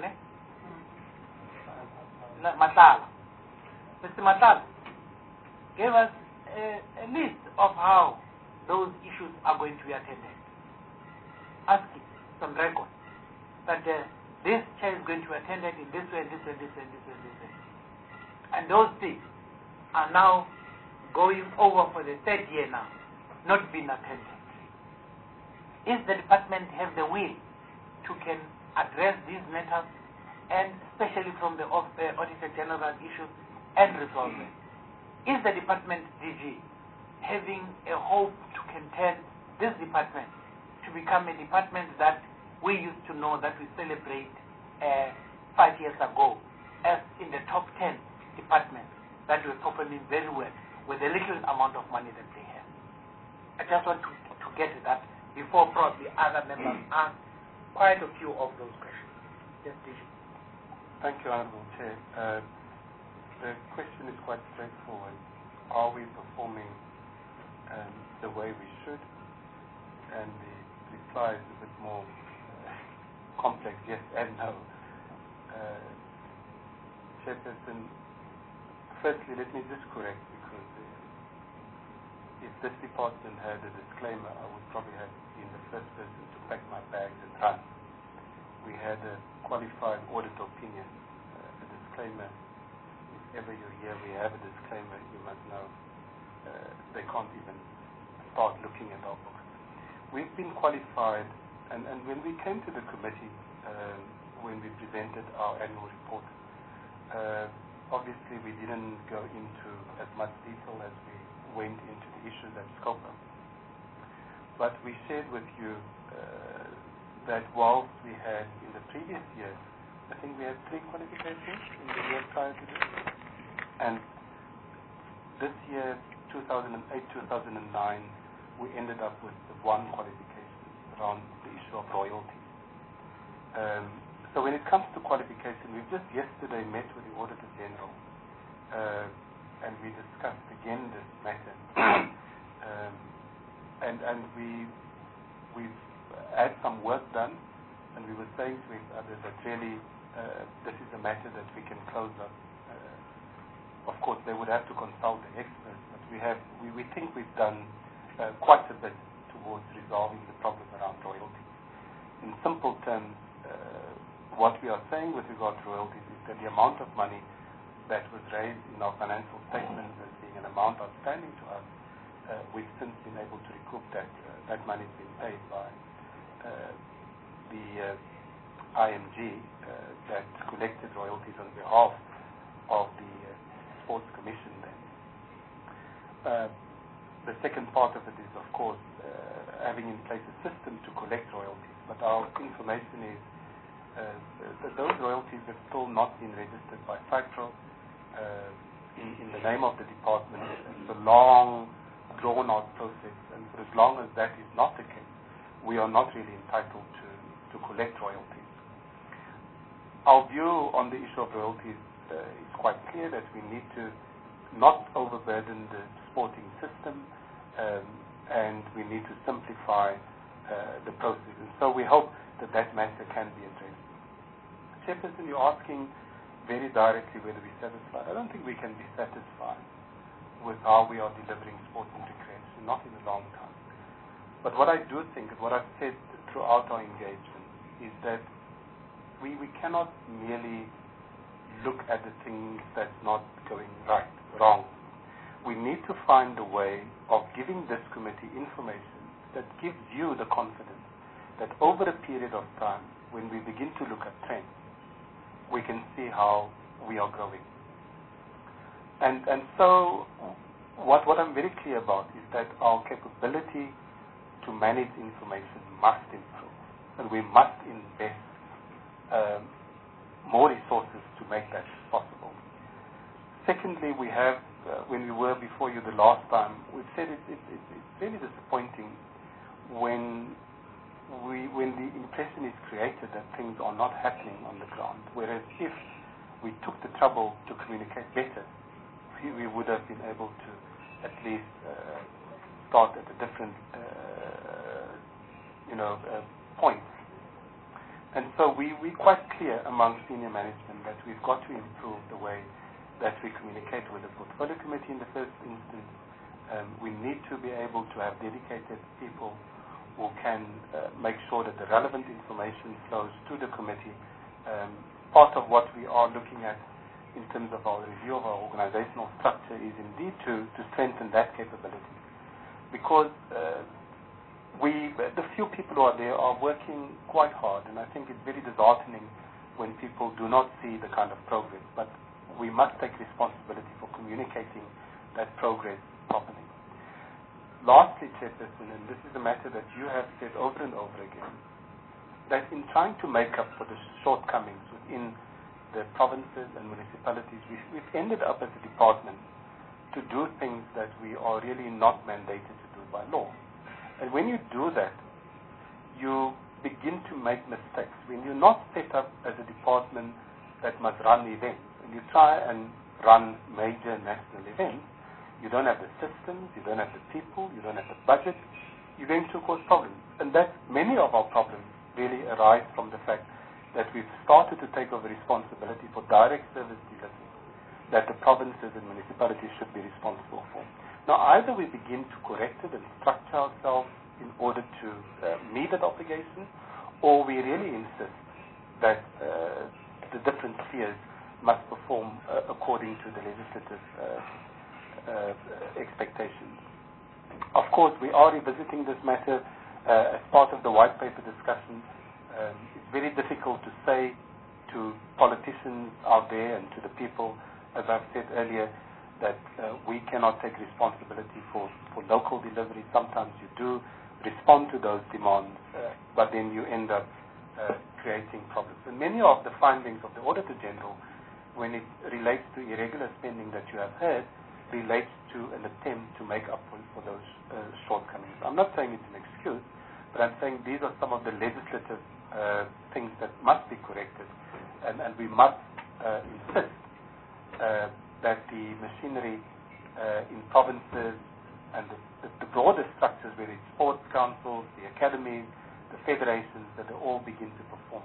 Matala. Mr. Matala gave us a list of how those issues are going to be attended. Asking some record that this chair is going to be attended in this way, this way, this way, this way, this way. And those things are now going over for the third year now, not being attended. If the department have the will to can address these matters, and especially from the Auditor General issues, and resolve them, is the department DG having a hope to can turn this department to become a department that we used to know that we celebrate 5 years ago as in the top 10 departments that were performing very well with the little amount of money that they have? I just want to get to that before probably other members ask quite a few of those questions. Yes, DG. Thank you, Honourable Chair. The question is quite straightforward. Are we performing the way we should? And the reply is a bit more complex, yes and no. Chairperson, firstly, let me just correct, because if this department had a disclaimer, I would probably have been the first person to pack my bags and run. We had a qualified audit opinion, a disclaimer. Every year we have a disclaimer, you must know they can't even start looking at our books. We've been qualified, and when we came to the committee, when we presented our annual report, obviously we didn't go into as much detail as we went into the issues at SCOPA. But we shared with you that whilst we had in the previous year, I think we had 3 qualifications in the year prior to this. And this year, 2008-2009, we ended up with the 1 qualification around the issue of royalty. So when it comes to qualification, we just yesterday met with the Auditor General and we discussed again this matter. And we've had some work done, and we were saying to each other that really this is a matter that we can close up. Of course, they would have to consult the experts, but we think we've done quite a bit towards resolving the problem around royalties. In simple terms, what we are saying with regard to royalties is that the amount of money that was raised in our financial statements as being an amount outstanding to us, we've since been able to recoup that. That money has been paid by the IMG that collected royalties on behalf of the Sports Commission then. The second part of it is, of course, having in place a system to collect royalties. But our information is that those royalties have still not been registered by SACTRO in the name of the department. It's a long drawn-out process, and for as long as that is not the case, we are not really entitled to collect royalties. Our view on the issue of royalties is quite clear, that we need to not overburden the sporting system, and we need to simplify the process. And so we hope that matter can be addressed. Chairperson, you're asking very directly whether we're satisfied. I don't think we can be satisfied with how we are delivering sport and recreation, not in a long time. But what I do think, and what I've said throughout our engagement, is that we cannot merely look at the things that's not going right, wrong. We need to find a way of giving this committee information that gives you the confidence that over a period of time, when we begin to look at trends, we can see how we are growing. And so what I'm very clear about is that our capability to manage information must improve, and we must invest more resources to make that possible. Secondly, we have, when we were before you the last time, we said it's really disappointing when the impression is created that things are not happening on the ground, whereas if we took the trouble to communicate better, we would have been able to at least start at a different point. And so we're quite clear among senior management that we've got to improve the way that we communicate with the portfolio committee in the first instance. We need to be able to have dedicated people who can make sure that the relevant information flows to the committee. Part of what we are looking at in terms of our review of our organizational structure is indeed to strengthen that capability. Because the few people who are there are working quite hard, and I think it's very disheartening when people do not see the kind of progress. But we must take responsibility for communicating that progress properly. Lastly, Chairperson, and this is a matter that you have said over and over again, that in trying to make up for the shortcomings within the provinces and municipalities, we've ended up as a department to do things that we are really not mandated to do by law. And when you do that, you begin to make mistakes. When you're not set up as a department that must run events, and you try and run major national events, you don't have the systems, you don't have the people, you don't have the budget, you're going to cause problems. And that many of our problems really arise from the fact that we've started to take over responsibility for direct service delivery that the provinces and municipalities should be responsible for. Now, either we begin to correct it and structure ourselves in order to meet that obligation, or we really insist that the different spheres must perform according to the legislative expectations. Of course, we are revisiting this matter as part of the white paper discussion. It's very difficult to say to politicians out there and to the people, as I've said earlier, that we cannot take responsibility for local delivery. Sometimes you do respond to those demands, but then you end up creating problems. And many of the findings of the Auditor General, when it relates to irregular spending that you have heard, relates to an attempt to make up for those shortcomings. I'm not saying it's an excuse, but I'm saying these are some of the legislative things that must be corrected, and we must insist that the machinery in provinces and the broader structures, whether it's sports councils, the academies, the federations, that they all begin to perform.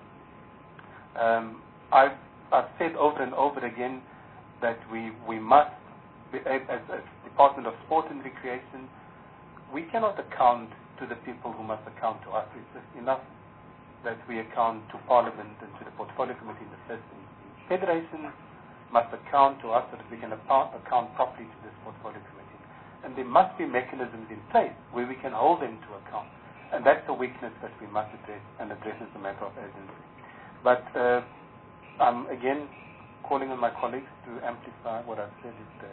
I've said over and over again that we must, as Department of Sport and Recreation, we cannot account to the people who must account to us. It's just enough that we account to Parliament and to the Portfolio Committee in the first instance. Federations must account to us so that we can account properly to this Portfolio Committee. And there must be mechanisms in place where we can hold them to account. And that's a weakness that we must address, and address as a matter of urgency. But I'm again calling on my colleagues to amplify what I've said today.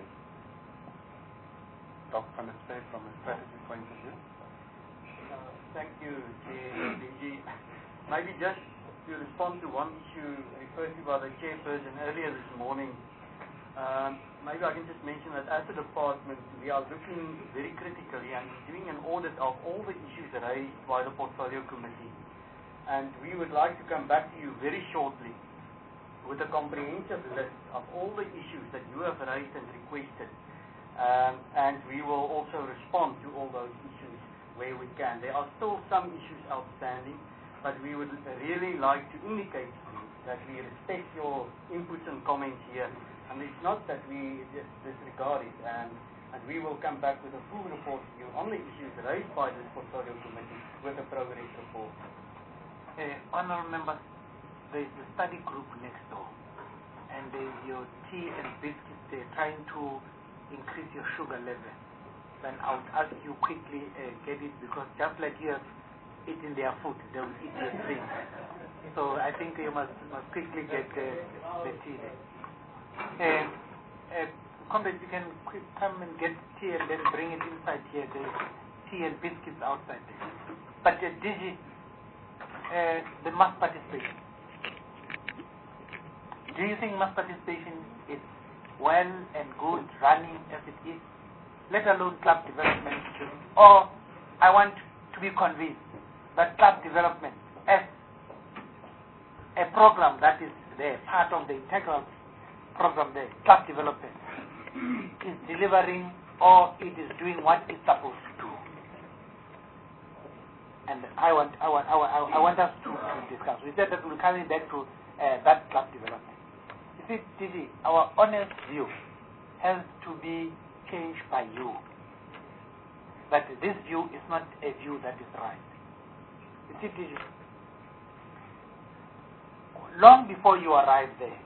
Dr. Van der Spey, from a strategy point of view. Thank you, Chair. Maybe just to respond to one issue referred to by the chairperson earlier this morning, Maybe I can just mention that as a department, we are looking very critically and doing an audit of all the issues raised by the Portfolio Committee. And we would like to come back to you very shortly with a comprehensive list of all the issues that you have raised and requested. And we will also respond to all those issues where we can. There are still some issues outstanding, but we would really like to indicate to you that we respect your inputs and comments here. And it's not that we just disregard it, and we will come back with a full report to you on the issues raised by this Portfolio Committee with a progress report. Honourable members, there is a study group next door, and there is your tea and biscuits there trying to increase your sugar level. Then I would ask you quickly get it, because just like you have eaten their food, they will eat your drink. So I think you must quickly get the tea there. Comrades, you can come and get tea and then bring it inside here. There's tea and biscuits outside there. But DG, the mass participation. Do you think mass participation is well and good running as it is, let alone club development? Or I want to be convinced that club development as a program that is there, part of the integral program there, club development, is delivering or it is doing what it's supposed to do. And I want us to discuss. We said that we'll carry back to that club development. You see, DG, our honest view has to be changed by you. That this view is not a view that is right. You see, DG, long before you arrived there,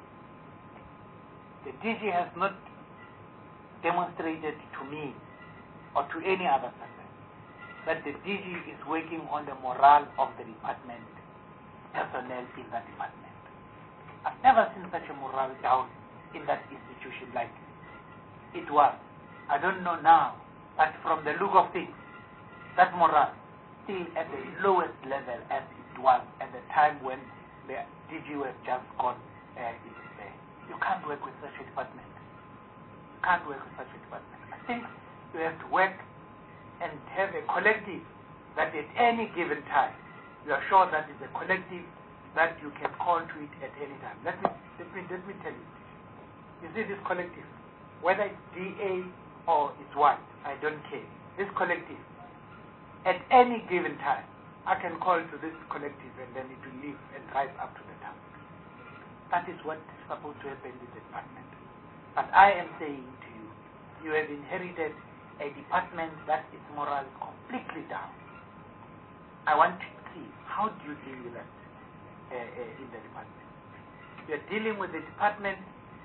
the DG has not demonstrated to me or to any other person that the DG is working on the morale of the department, personnel in that department. I've never seen such a morale down in that institution like it was. I don't know now, but from the look of things, that morale still at the lowest level as it was at the time when the DG was just gone. You can't work with such a department. You can't work with such a department. I think you have to work and have a collective that at any given time, you are sure that it's a collective that you can call to it at any time. Let me tell you. You see this collective, whether it's DA or it's what, I don't care. This collective, at any given time, I can call to this collective and then it will live and rise up to the task. That is what is supposed to happen in the department. But I am saying to you, you have inherited a department that its morale is completely down. I want to see, how do you deal with that in the department? You are dealing with the department,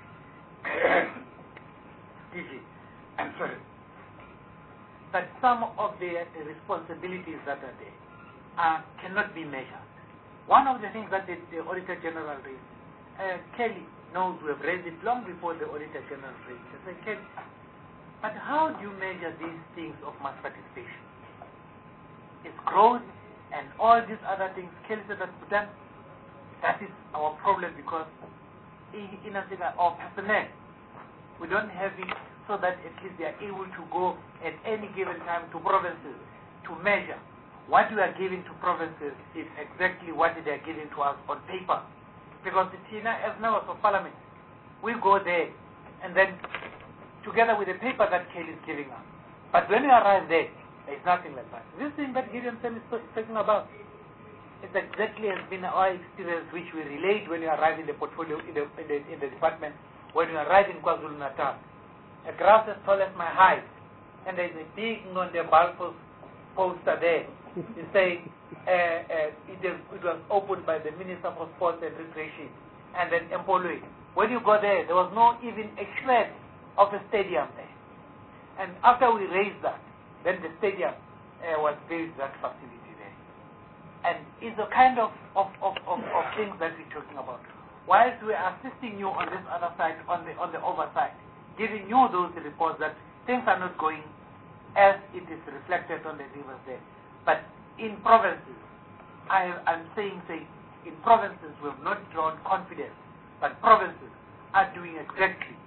DG, I'm sorry, that some of the responsibilities that are there cannot be measured. One of the things that the Auditor General raised, Kelly knows we have raised it long before the Auditor General raised it. I said, Kelly, but how do you measure these things of mass participation? It's growth and all these other things. Kelly said that is our problem, because in our personnel, we don't have it so that at least they are able to go at any given time to provinces to measure. What we are giving to provinces is exactly what they are giving to us on paper. Because the TINA, as members of parliament, we go there and then together with the paper that Kelly is giving us. But when we arrive there is nothing like that. This thing that Gideon Sam is talking about, it's exactly has been our experience which we relate when we arrive in the portfolio, in the department, when we arrive in KwaZulu-Natal. A grass as tall as my height, and there is a big on the ball poster there. You say it was opened by the Minister for Sports and Recreation, and then employed. When you go there, there was no even a shred of a stadium there. And after we raised that, then the stadium was built, that facility there. And it's the kind of things that we're talking about. Whilst we are assisting you on this other side, on the oversight, giving you those reports that things are not going as it is reflected on the rivers there. But in provinces, I'm saying in provinces we have not drawn confidence, but provinces are doing exactly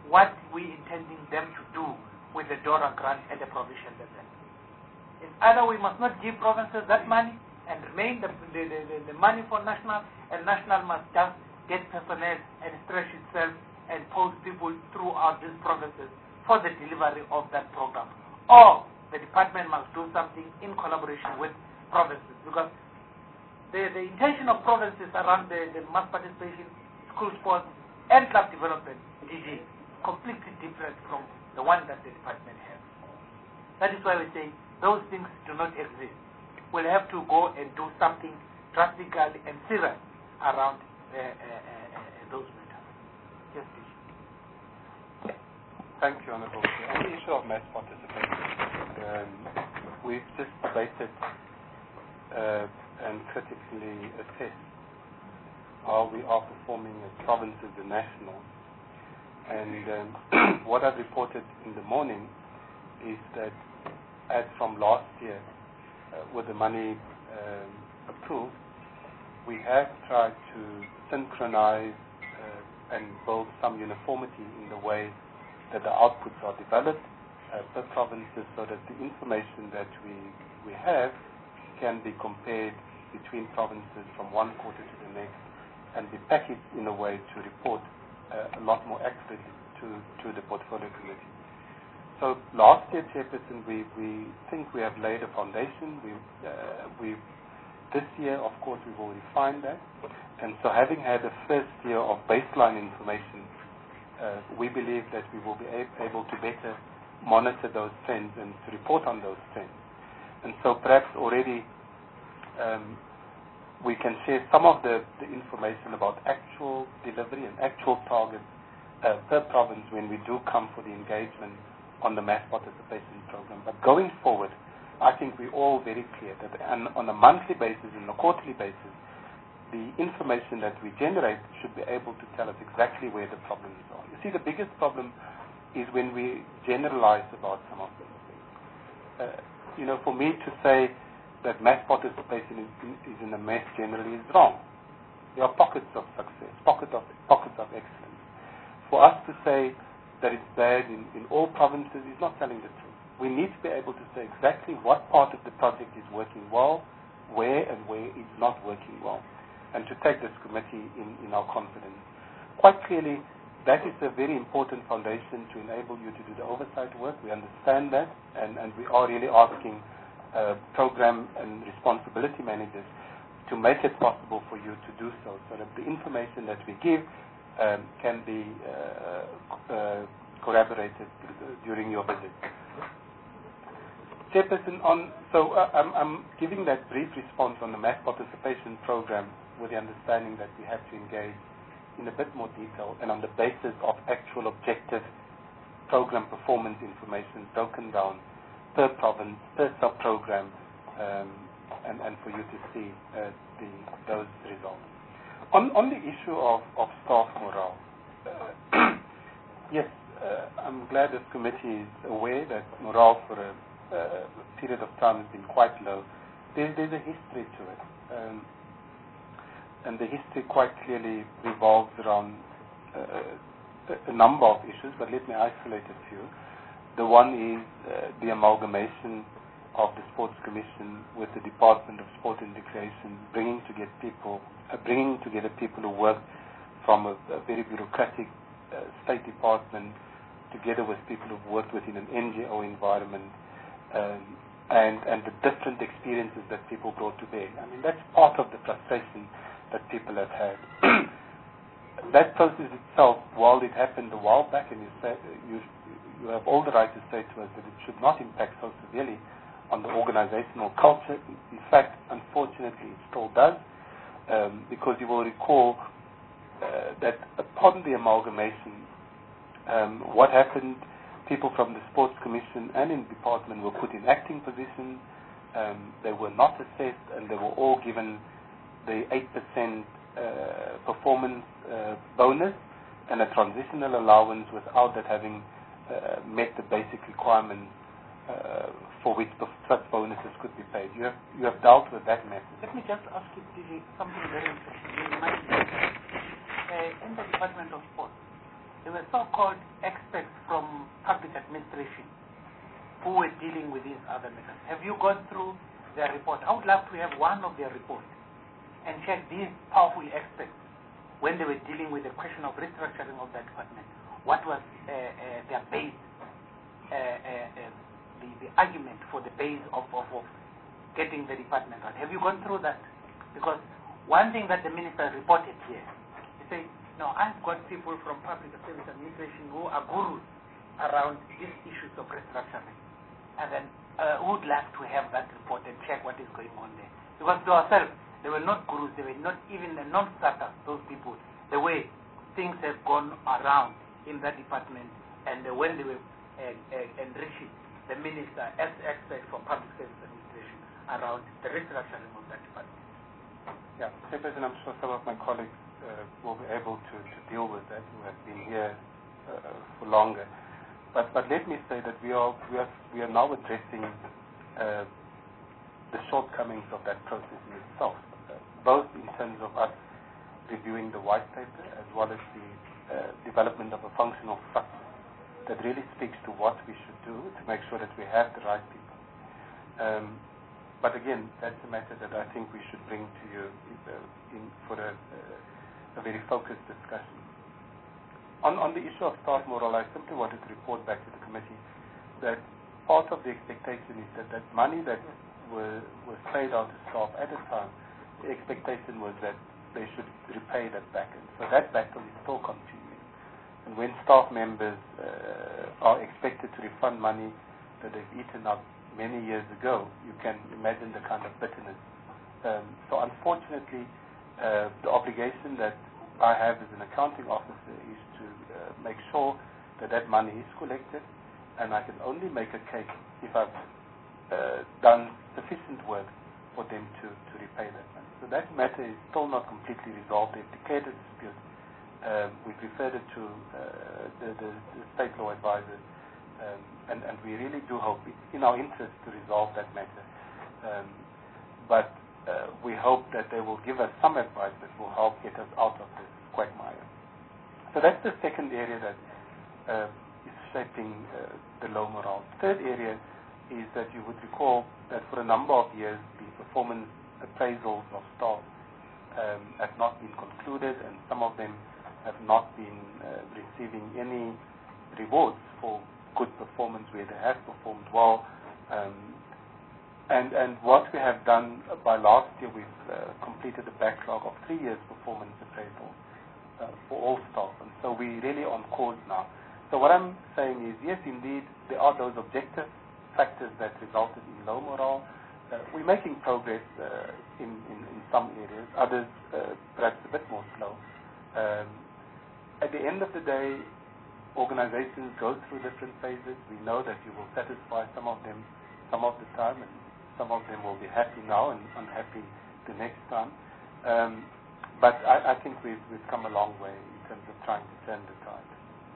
what we intending them to do with the DORA grant at the provincial level. It's either we must not give provinces that money and remain the money for national, and national must just get personnel and stretch itself and post people throughout these provinces for the delivery of that program. Or the department must do something in collaboration with provinces, because the intention of provinces around the mass participation, school sports, and club development, DG, completely different from the one that the department has. That is why we say those things do not exist. We'll have to go and do something drastically and serious around those matters. Yes, please. Thank you, Honorable Chair. On the issue of mass participation, we've just debated and critically assessed how we are performing as provinces and nationals. And what I've reported in the morning is that as from last year, with the money approved, we have tried to synchronize and build some uniformity in the way that the outputs are developed per provinces, so that the information that we have can be compared between provinces from one quarter to the next and be packaged in a way to report a lot more accurately to the portfolio committee. So last year, Chairperson, we think we have laid a foundation. This year, of course, we've already refined that. And so having had a first year of baseline information, we believe that we will be able to better monitor those trends and to report on those trends. And so perhaps already we can share some of the information about actual delivery and actual targets per province when we do come for the engagement on the mass participation program. But going forward, I think we're all very clear that on a monthly basis and a quarterly basis, the information that we generate should be able to tell us exactly where the problems are. You see, the biggest problem is when we generalize about some of these things. For me to say that mass participation is in a mess generally is wrong. There are pockets of success, pockets of excellence. For us to say that it's bad in all provinces is not telling the truth. We need to be able to say exactly what part of the project is working well, where it's not working well, and to take this committee in our confidence. Quite clearly, that is a very important foundation to enable you to do the oversight work. We understand that, and we are really asking program and responsibility managers to make it possible for you to do so that the information that we give can be corroborated during your visit. Chairperson, I'm giving that brief response on the mass participation program with the understanding that we have to engage in a bit more detail and on the basis of actual objective program performance information broken down per province, per sub-program, and for you to see those results. On the issue of staff morale, yes, I'm glad this committee is aware that morale for a period of time has been quite low. There's a history to it, and the history quite clearly revolves around a number of issues, but let me isolate a few. The one is the amalgamation of the Sports Commission with the Department of Sport and Recreation, bringing together people who work from a very bureaucratic state department together with people who've worked within an NGO environment, and the different experiences that people brought to bear. I mean, that's part of the frustration that people have had. That process itself, while it happened a while back, and you have all the right to say to us that it should not impact so severely on the organizational culture. In fact, unfortunately, it still does, because you will recall that upon the amalgamation, what happened, people from the Sports Commission and in the department were put in acting positions. They were not assessed, and they were all given the 8% performance bonus and a transitional allowance without that having met the basic requirements for which such bonuses could be paid. You have dealt with that method. Let me just ask you, DJ, something very interesting. You mentioned in the Department of Sport, there were so-called experts from public administration who were dealing with these other matters. Have you gone through their report? I would love to have one of their reports and check these powerful experts when they were dealing with the question of restructuring of that department. What was their base, the argument for the base of getting the department right? Have you gone through that? Because one thing that the minister reported here, he said, no, I've got people from public service administration who are gurus around these issues of restructuring. And then would like to have that report and check what is going on there. Because to ourselves, they were not gurus, they were not even a non-starter, those people, the way things have gone around in that department, and when they were enriching the minister as expert for public service administration around the restructuring of that department. Yeah, Chairperson, I'm sure some of my colleagues will be able to deal with that, who have been here for longer. But let me say that we are now addressing the shortcomings of that process in itself, both in terms of us reviewing the white paper as well as the development of a functional structure that really speaks to what we should do to make sure that we have the right people. But again, that's a matter that I think we should bring to you for a very focused discussion. On the issue of staff morale, I simply wanted to report back to the committee that part of the expectation is that money that was paid out to staff at the time, the expectation was that they should repay that back. And so that battle is still continuing. And when staff members are expected to refund money that they've eaten up many years ago, you can imagine the kind of bitterness. So unfortunately, the obligation that I have as an accounting officer is to make sure that that money is collected, and I can only make a case if I've done sufficient work for them to repay that money. So that matter is still not completely resolved. They've declared a dispute. We've referred it to the state law advisors, and we really do hope it's in our interest to resolve that matter. But we hope that they will give us some advice that will help get us out of this quagmire. So that's the second area that is shaping the low morale. Third area is that you would recall that for a number of years the performance appraisals of staff have not been concluded, and some of them have not been receiving any rewards for good performance where they have performed well. And what we have done by last year, we've completed a backlog of 3 years performance appraisal for all staff, and so we're really on course now. So what I'm saying is, yes, indeed, there are those objective factors that resulted in low morale. We're making progress in some areas, others perhaps a bit more slow. At the end of the day, organizations go through different phases. We know that you will satisfy some of them some of the time, and some of them will be happy now and unhappy the next time. But I think we've come a long way in terms of trying to turn the tide.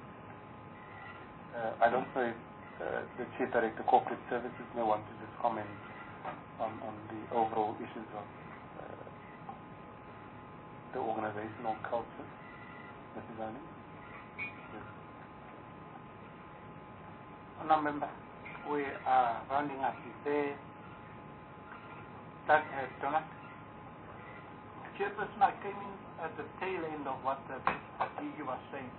I don't know if the Chief Director of Corporate Services may want to just comment on the overall issues of the organizational culture. Mrs. Annie? Yes. Honourable Member, we are rounding up. Is there Donald? Chairperson, I came in at the tail end of what DG was saying.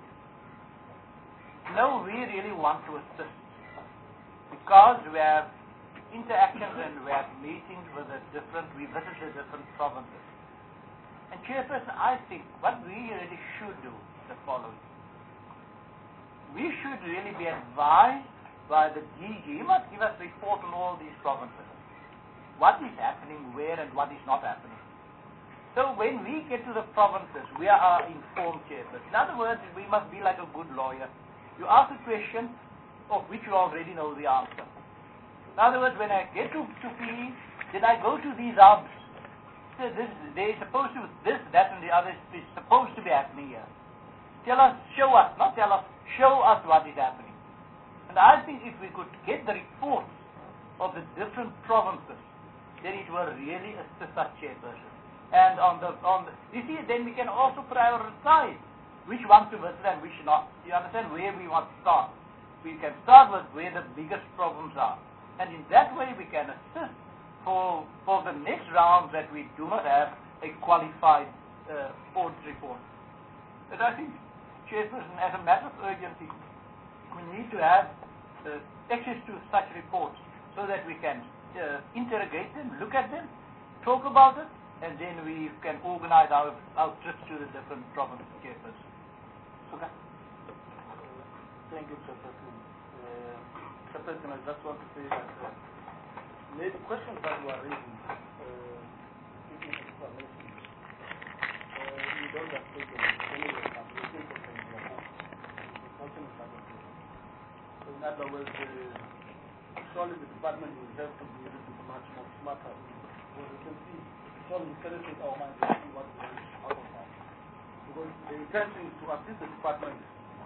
No, we really want to assist because we have interactions and we have meetings with we visit the different provinces. And Chairperson, I think what we really should do is the following. We should really be advised by the DG. He must give us a report on all these provinces. What is happening where and what is not happening. So when we get to the provinces, we are informed, Chairperson. In other words, we must be like a good lawyer. You ask a question of which you already know the answer. In other words, when I get to PE, then I go to these hubs. So they're supposed to, this, that, and the other is supposed to be happening here. Tell us, show us, not tell us, show us what is happening. And I think if we could get the reports of the different provinces, then it will really assist us, Chairperson. And you see, then we can also prioritize which one to visit and which not. You understand where we want to start. We can start with where the biggest problems are. And in that way we can assist for the next round that we do not have a qualified audit report. But I think, Chairperson, as a matter of urgency, we need to have access to such reports so that we can interrogate them, look at them, talk about it, and then we can organize our trips to the different provinces. Chairperson. Okay. Thank you, Chairperson. Chairperson, I just want to say that the questions that you are raising, seeking explanation, you don't have taken anyway, but you take it from your home. The question is not okay. So in other words, surely the department will have to be a little bit much more smarter. Because you can see, surely we cannot take our minds and see what we want out of that. Because the intention is to assist the department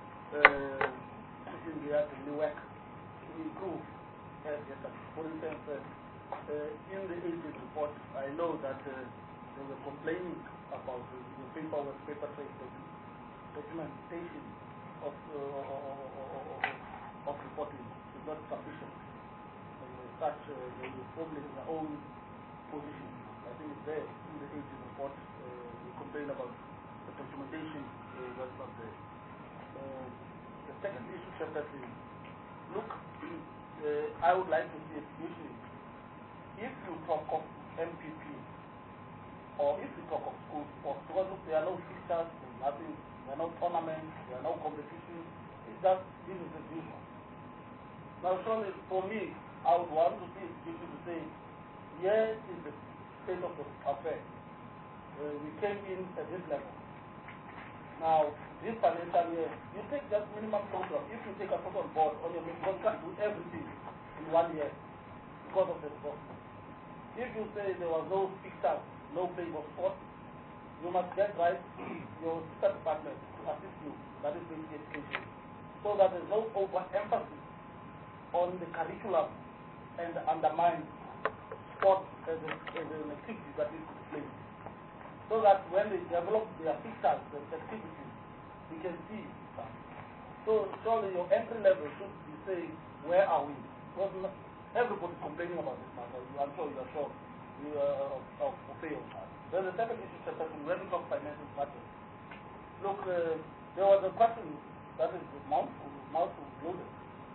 in the work to improve. For instance, in the agency report, I know that they were complaining about the paper trace documentation of reporting is not sufficient. Such they will probably in their own position. I think it's there in the agency report. They complain about the documentation that's not there. The second issue, Chairperson, look, I would like to see it usually. If you talk of MPP, or if you talk of school sports, because look, there are no fixtures, there's nothing, there are no tournaments, there are no competitions, it's just business as usual. Now, surely, for me, I would want to see it usually to say, here is the state of the affair. We came in at this level. Now, this financial year, you take just minimum program. If you take a total board on your minimum, you can't do everything in 1 year because of the cost. If you say there was no fixture, no pay for sport, you must get right your sister department to assist you, that is basic education, so that there is no overemphasis on the curriculum and undermine sport as an activity that is displayed. So that when they develop their fixtures, the activities, we can see that. So surely your entry level should be saying, where are we? Because everybody is complaining about this matter. I'm sure you are sure of fail. Then the second issue, Chairperson, when we talk financial matters, look, there was a question that is mouthful loaded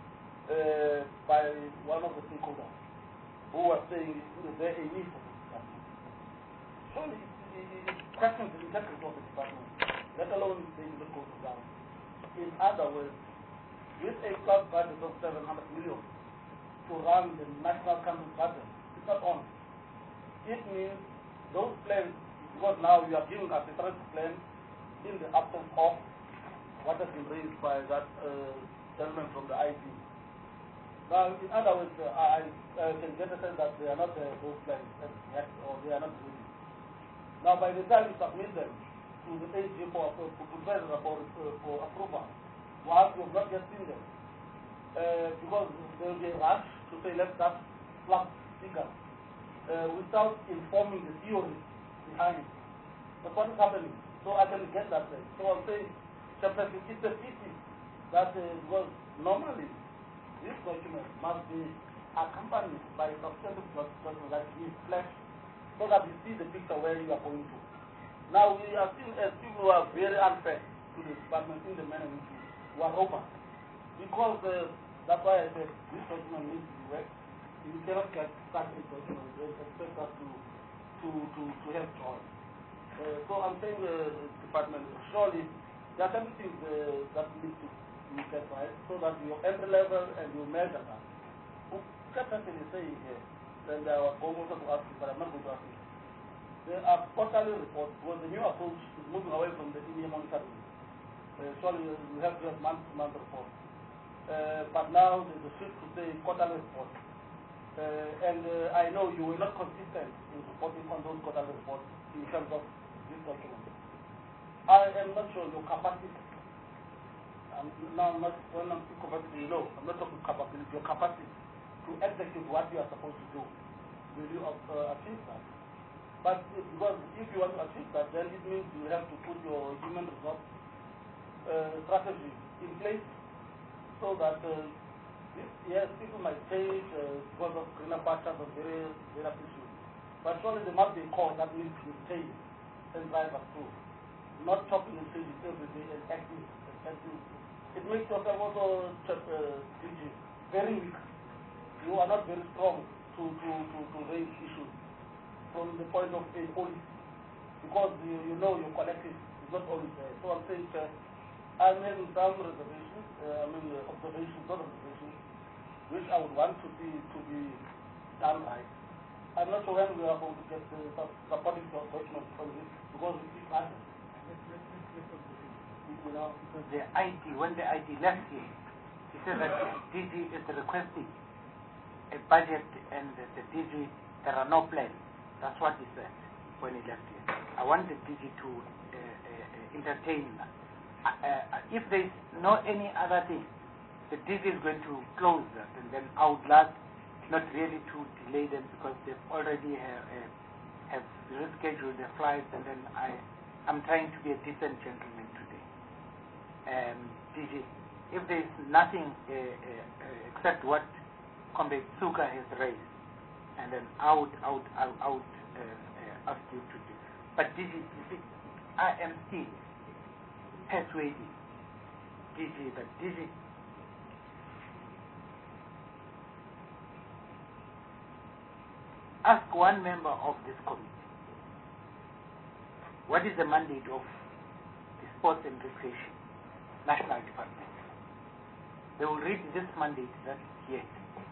by one of the stakeholders who was saying, is there a need for this department? Surely it questions the integrity of the department, let alone taking the cost down. In other words, with a plus budget of 700 million to run the national council budget, it's not on. It means those plans, because now you are giving us a strategic plan in the absence of what has been raised by that gentleman from the IT. Now, in other words, I can get a sense that they are not those plans yet, or they are not ready. Now, by the time you submit them to the AG for approval, while you have not yet seen them, because there will be a rush to say, let's start flat figure, without informing the theory behind. But what is happening? So I can get that way. So I'm saying, Chairperson, it's a pity that because normally this document must be accompanied by a substantive document that is fleshed so that you see the picture where you are going to. Now we are seen as people who are very unfair to the department in the manner in which we are over. Because that's why I said this document needs to be read. You cannot get such a document and expect us to have joy. So I'm saying the department, surely there are certain things that need to be set right so that your entry level and your measure that. Captain is saying here, then I was almost to ask you, but I'm not going to ask you. There are quarterly reports because the new approach is moving away from the in-year monitoring. Surely you have to have month-to-month report. But now there's a shift to say quarterly report. And I know you were not consistent in reporting on those quarterly reports in terms of this document. I am not sure your capacity. When I'm talking capacity, I'm not talking capability, your capacity to execute what you are supposed to do. Will you achieve that? But because if you want to achieve that, then it means you have to put your human resource strategy in place so that yes, people might change because of greener pastures or various issues, but surely there must be a call that needs to be changed and drive us through, not chopping and changing every day and acting. It makes yourself also DG, very weak. You are not very strong to raise issues from the point of a policy, because you know your collective is not always there. So I'm saying I'm having some reservations, observations, not observations, which I would want to see to be done right. I'm not sure when we are going to get the supporting document from this, because we keep asking. You know, because the IT, when the IT left here, he said that DG is requesting a budget and the DG, there are no plans. That's what he said when he left here. I want the DG to entertain that. If there is no any other thing, the DG is going to close that, and then I would like not really to delay them, because they've already have rescheduled their flights, and then I'm trying to be a decent gentleman today. DG, if there is nothing except what Comrade Suka has raised, and then I would ask you to do. But DG, you see, I am still persuaded, DG, that DG, ask one member of this committee, what is the mandate of the Sports and Recreation National Department? They will read this mandate that is here.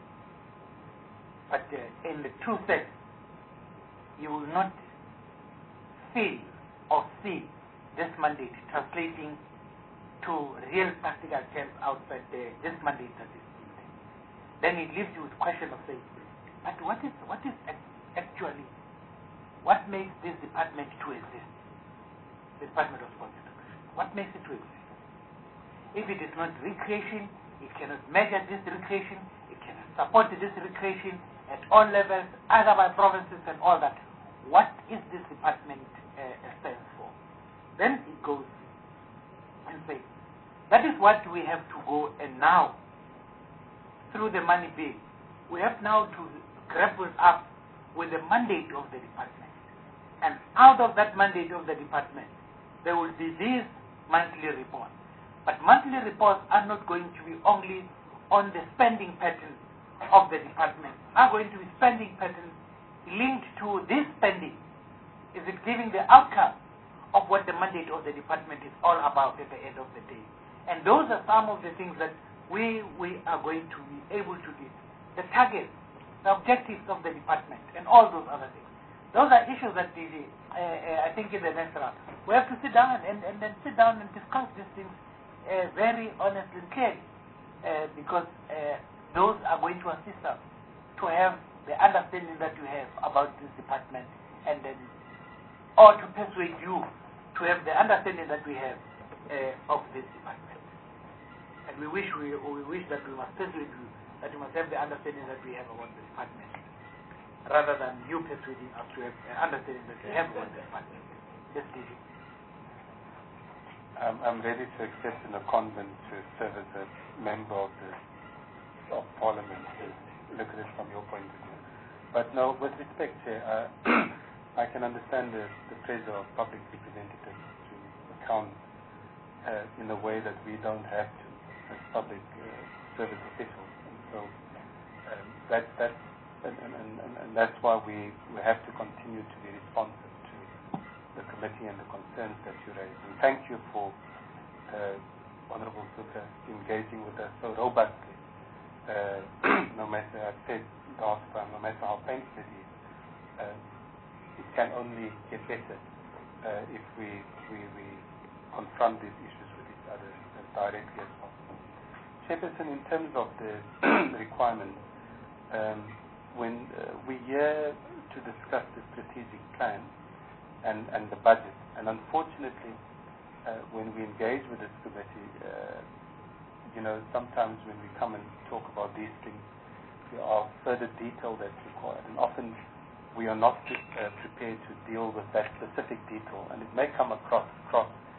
But in the true sense, you will not feel or see this mandate translating to real practical terms outside this mandate that is in there. Then it leaves you with the question of saying, but what is actually, what makes this department to exist? The Department of Sports and Recreation. What makes it to exist? If it is not recreation, it cannot measure this recreation, it cannot support this recreation at all levels, either by provinces and all that. What is this department stands for? Then it goes and says, that is what we have to go, and now, through the money bill, we have now to grapple up with the mandate of the department. And out of that mandate of the department, there will be these monthly reports. But monthly reports are not going to be only on the spending pattern of the department, are going to be spending patterns linked to this spending. Is it giving the outcome of what the mandate of the department is all about at the end of the day? And those are some of the things that we are going to be able to do. The targets, the objectives of the department, and all those other things. Those are issues that I think in the next round we have to sit down and then sit down and discuss these things very honestly and clearly, because those are going to assist us to have the understanding that you have about this department, and then, or to persuade you to have the understanding that we have of this department. And we wish that we must persuade you that you must have the understanding that we have about the department, rather than you persuading us to have an understanding that we have about the department. Yes, DG. I'm ready to accept in a convent to serve as a member of Parliament, to look at it from your point of view. But no, with respect, I can understand the pressure of public representatives to account in a way that we don't have to as public service officials. And so that's why we have to continue to be responsive to the committee and the concerns that you raised. And thank you for Honorable Suka engaging with us so robustly. No matter, I've said last time, no matter how painful it is, it can only get better if we confront these issues with each other as directly as possible. Chairperson, in terms of the requirements, when we're here to discuss the strategic plan and the budget, and unfortunately, when we engage with this committee, sometimes when we come and talk about these things, there are further detail that's required, and often we are not prepared to deal with that specific detail, and it may come across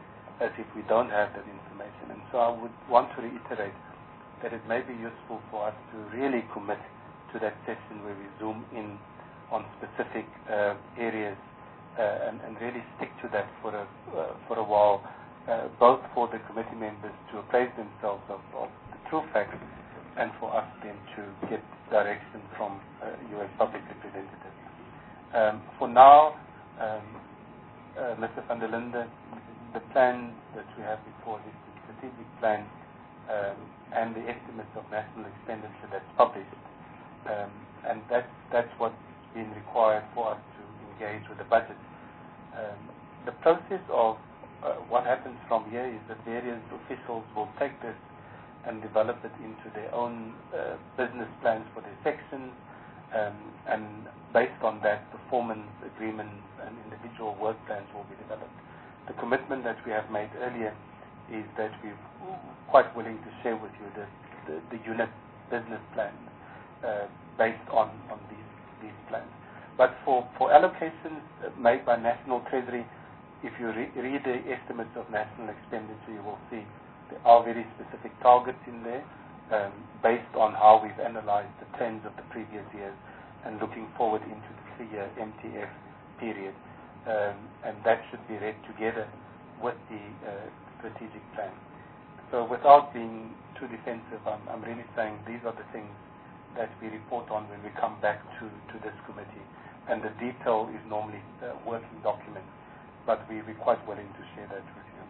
as if we don't have that information. And so I would want to reiterate that it may be useful for us to really commit to that session where we zoom in on specific areas and really stick to that for a while, both for the committee members to appraise themselves of the true facts and for us then to get direction from U.S. public representatives. For now, Mr. van der Linde, the plan that we have before this, the strategic plan and the estimates of national expenditure that's published, and that's what's been required for us to engage with the budget. The process of what happens from here is that various officials will take this and develop it into their own business plans for their sections, and based on that, performance agreements and individual work plans will be developed. The commitment that we have made earlier is that we're quite willing to share with you the unit business plans based on these plans. But for allocations made by National Treasury, if you read the estimates of national expenditure, you will see there are very specific targets in there based on how we've analyzed the trends of the previous years and looking forward into the 3-year MTF period. And that should be read together with the strategic plan. So without being too defensive, I'm really saying these are the things that we report on when we come back to this committee. And the detail is normally working documents, but we're quite willing to share that with you.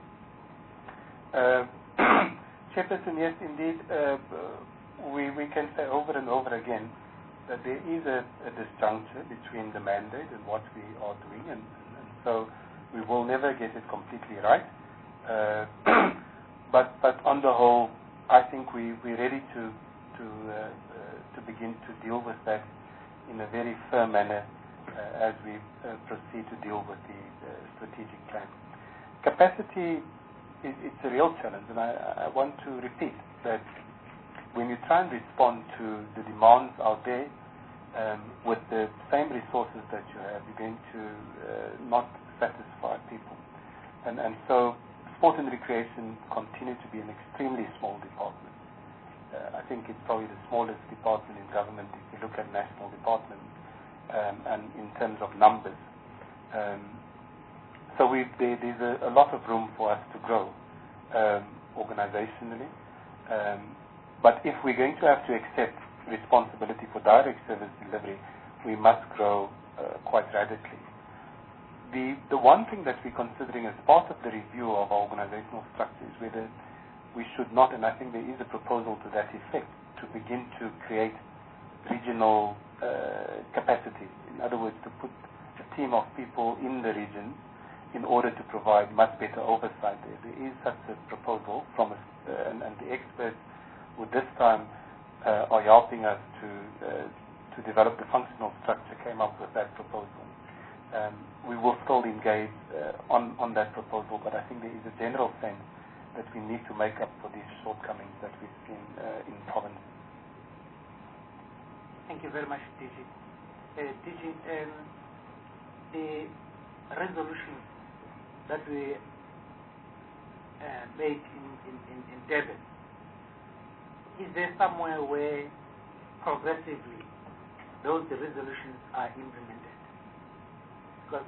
Chairperson, yes, indeed, we can say over and over again that there is a disjuncture between the mandate and what we are doing, and so we will never get it completely right. But on the whole, I think we're ready to begin to deal with that in a very firm manner as we proceed to deal with the strategic plan. Capacity, it's a real challenge, and I want to repeat that when you try and respond to the demands out there with the same resources that you have, you're going to not satisfy people. And so sport and recreation continue to be an extremely small department. I think it's probably the smallest department in government if you look at national departments and in terms of numbers. So there's a lot of room for us to grow organizationally. But if we're going to have to accept responsibility for direct service delivery, we must grow quite radically. The one thing that we're considering as part of the review of our organizational structure is whether we should not, and I think there is a proposal to that effect, to begin to create regional capacity. In other words, to put a team of people in the region in order to provide much better oversight there. There is such a proposal from us, and the experts who this time are helping us to develop the functional structure came up with that proposal. We will still engage on that proposal, but I think there is a general sense that we need to make up for these shortcomings that we've seen in province. Thank you very much, DG. DG, the resolution that we made in Durban, is there somewhere where progressively those resolutions are implemented? Because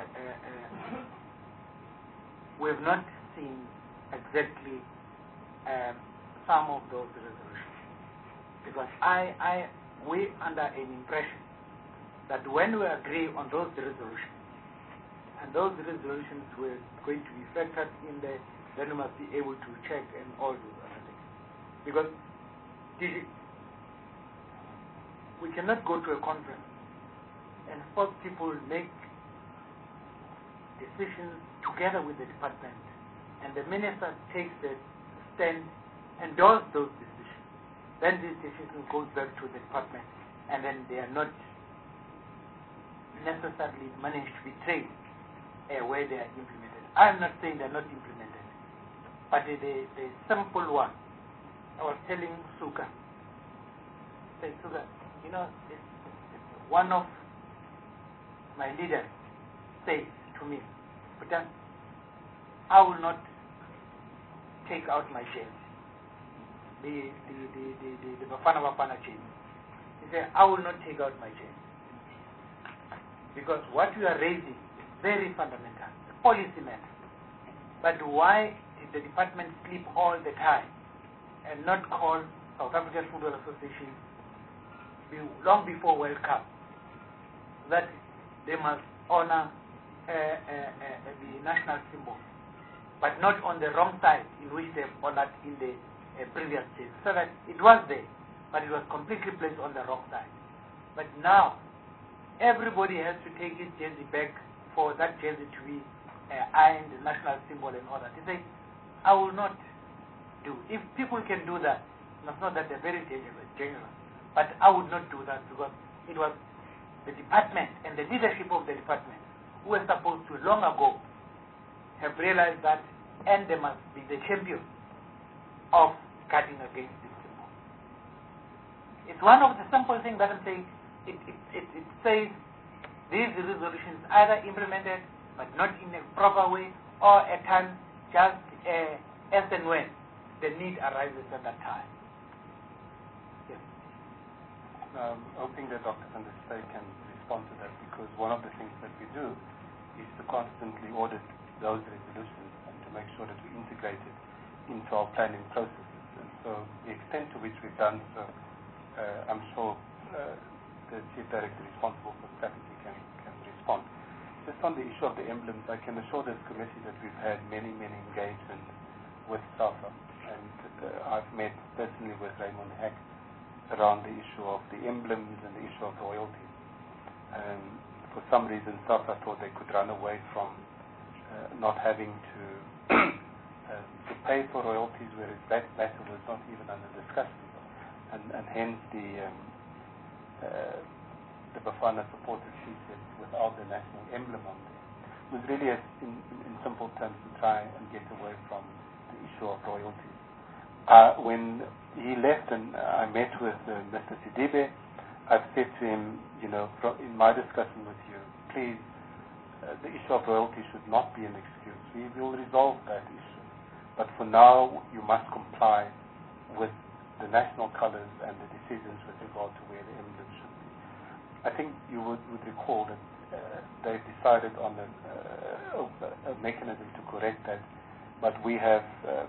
we have not seen exactly some of those resolutions. Because we under an impression that when we agree on those resolutions, and those resolutions were going to be factored in there, then we must be able to check and all those other things. Because we cannot go to a conference and force people to make decisions together with the department, and the minister takes the stand and does those decisions. Then this decision goes back to the department, and then they are not necessarily managed to be trained where they are implemented. I am not saying they are not implemented, but the simple one, I was telling Suka, you know, one of my leaders says to me, Putan, I will not take out my shares. The Bafana Bafana chain. He said, I will not take out my shares. Because what you are raising is very fundamental, policy matter. But why did the department sleep all the time and not call South African Football Association long before World Cup that they must honor the national symbol, but not on the wrong side in which they honored in the previous days. So that it was there, but it was completely placed on the wrong side. But now, everybody has to take his jersey back for that jersey to be ironed, the national symbol and all that. He said, I will not do. If people can do that, it's not that they're very dangerous, but I would not do that because it was the department and the leadership of the department who were supposed to long ago have realized that, and they must be the champion of cutting against this symbol. It's one of the simple things that I'm saying. It says these resolutions either implemented but not in a proper way, or at times just as and when the need arises at that time. Yes. Hoping that Dr. van der Stay can respond to that, because one of the things that we do is to constantly audit those resolutions and to make sure that we integrate it into our planning processes. And so the extent to which we've done so, I'm sure the Chief Director responsible for strategy can respond. Just on the issue of the emblems, I can assure this committee that we've had many engagements with SAFA, and I've met personally with Raymond Heck around the issue of the emblems and the issue of royalties. For some reason, SAFA thought they could run away from not having to pay for royalties, whereas that matter was not even under discussion, and hence the Bafana supported T-shirts without the national emblem on there. It was really, in simple terms, to try and get away from the issue of royalties. When he left and I met with Mr. Sidibe, I've said to him, in my discussion with you, please, the issue of royalties should not be an excuse. We will resolve that issue. But for now, you must comply with the national colors and the decisions with regard to where the emblem should be. I think you would recall that they've decided on a mechanism to correct that, but we have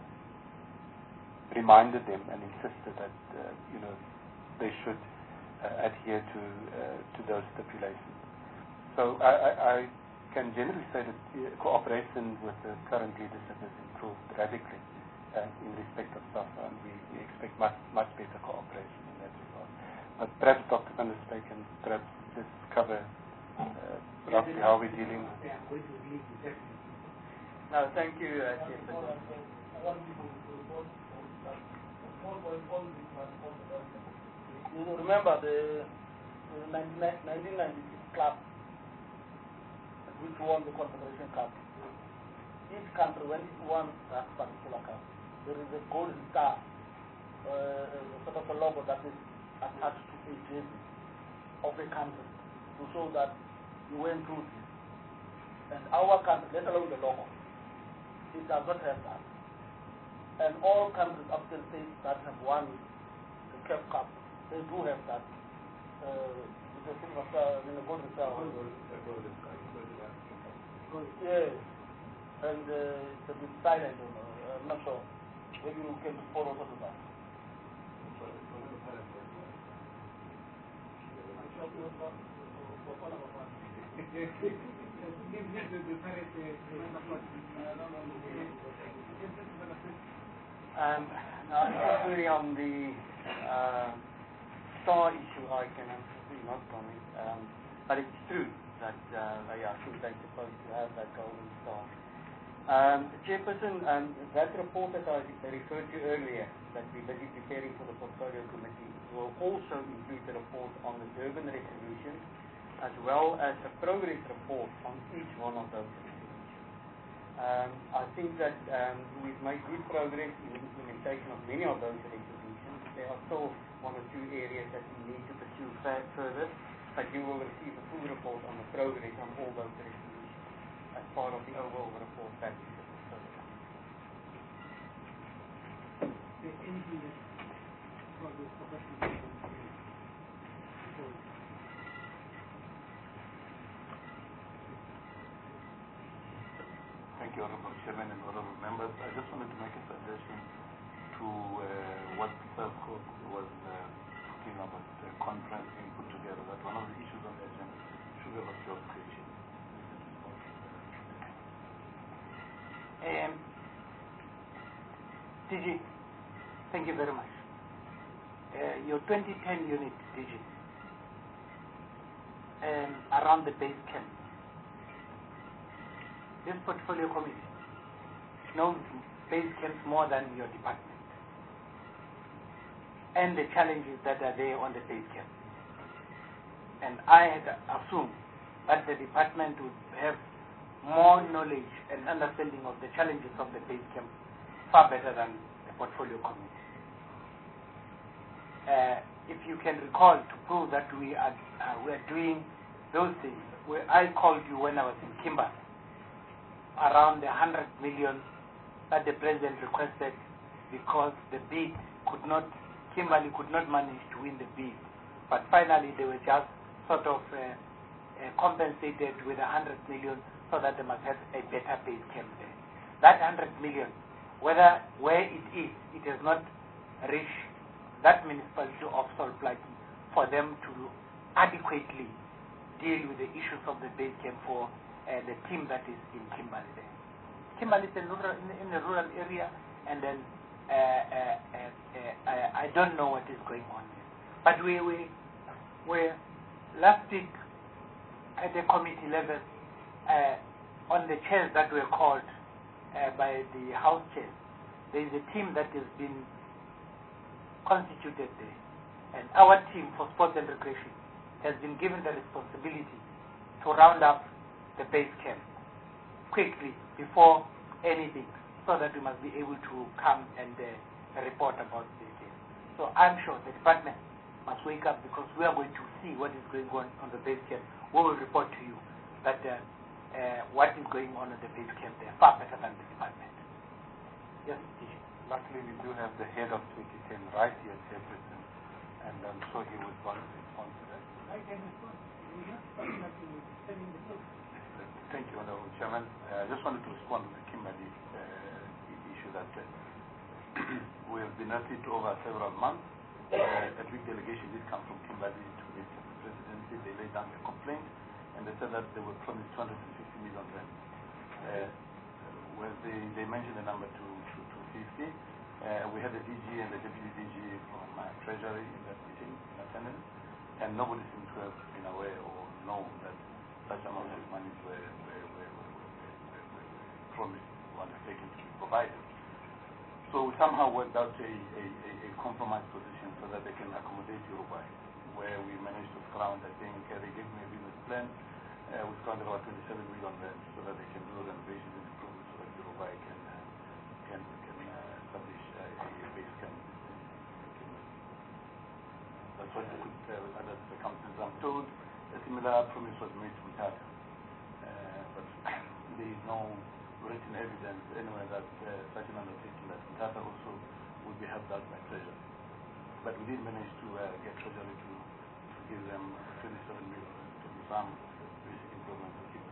reminded them and insisted that they should adhere to those stipulations. So I can generally say that cooperation with the current leadership has improved radically in respect of SAFA, and we expect much better cooperation in that regard. But perhaps Dr. van der Stay can perhaps just cover roughly how we're dealing with it. No, thank you, Chairperson. You remember the 1996 club which won the Confederation Cup. Each country, when it won that particular cup, there is a golden star, sort of a logo that is attached to a jersey of a country to show that you went through this. And our country, let alone the logo, it does not have that. And all countries up to states that have won the CAF Cup, they do have that. With a silver star, a golden star. Yes. And it's a bit silent, I'm not sure. Maybe you can follow some of that. Especially on the star issue, I can absolutely not comment. But it's true that they're supposed to have that golden star. Chairperson, that report that I referred to earlier, that we're busy preparing for the Portfolio Committee, will also include a report on the Durban resolution, as well as a progress report on each one of those resolutions. I think that we've made good progress in the implementation of many of those resolutions. There are still one or two areas that we need to pursue further, but you will receive a full report on the progress on all those resolutions as part of the overall report package. professional. Thank you, Honorable Chairman and Honorable Members. I just wanted to make a suggestion to what Peter Cook was talking about the conference being put together, that one of the issues on the agenda should be about job creation. DG, thank you very much. Your 2010 unit, DG, around the base camp. This portfolio committee knows base camps more than your department and the challenges that are there on the base camp. And I had assumed that the department would have more knowledge and understanding of the challenges of the base camp far better than the portfolio committee. If you can recall, to prove that we are doing those things, I called you when I was in Kimberley, around the 100 million that the president requested because the bid could not, Kimberley could not manage to win the bid. But finally they were just sort of compensated with 100 million so that they must have a better base camp there. That 100 million, where it is, it has not reached that municipality of Solplaatje for them to adequately deal with the issues of the base camp for the team that is in Kimberley there. Kimberley is in a rural area, and then I don't know what is going on there. But we last week at the committee level on the chairs that were called by the house chairs, there is a team that has been constituted there, and our team for sports and recreation has been given the responsibility to round up the base camp quickly before anything, so that we must be able to come and report about this case. So I'm sure the department must wake up, because we are going to see what is going on the base camp. We will report to you that what is going on at the base camp there far better than the department. Yes, teacher. Luckily, we do have the head of 2010 right here, Chairperson, and I'm sure he would want to respond to that. I can respond. We have nothing with sending the book. Thank you, Honorable Chairman. I just wanted to respond to the Kimberley issue that we have been at it over several months. A big delegation did come from Kimberley to the presidency. They laid down a complaint, and they said that they were promised 250 million rand. Well, they mentioned the number to 250. We had the DG and the deputy DG from Treasury in that meeting in attendance, and nobody seemed to have been aware or known that such amounts of money were promised or undertaken to be provided. So we somehow worked out a compromise position so that they can accommodate Uruguay, where we managed to scrounge, I think, they gave me a business plan, we scrounged about 27 million rand so that they can do renovations and improvements so that Uruguay can establish a base camp. That's what they could with other circumstances. I'm told a similar promise was made to Mutata, but there is no written evidence anywhere that such an undertaking that Mutata also would be helped out by Treasury. But we did manage to get Treasury to give them 27 million to do some basic improvements of people.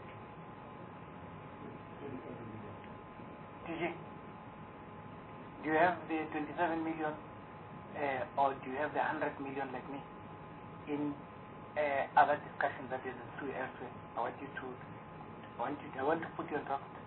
DG, do you have the 27 million or do you have the 100 million like me in other discussions that is through elsewhere? I want to put you on top of that.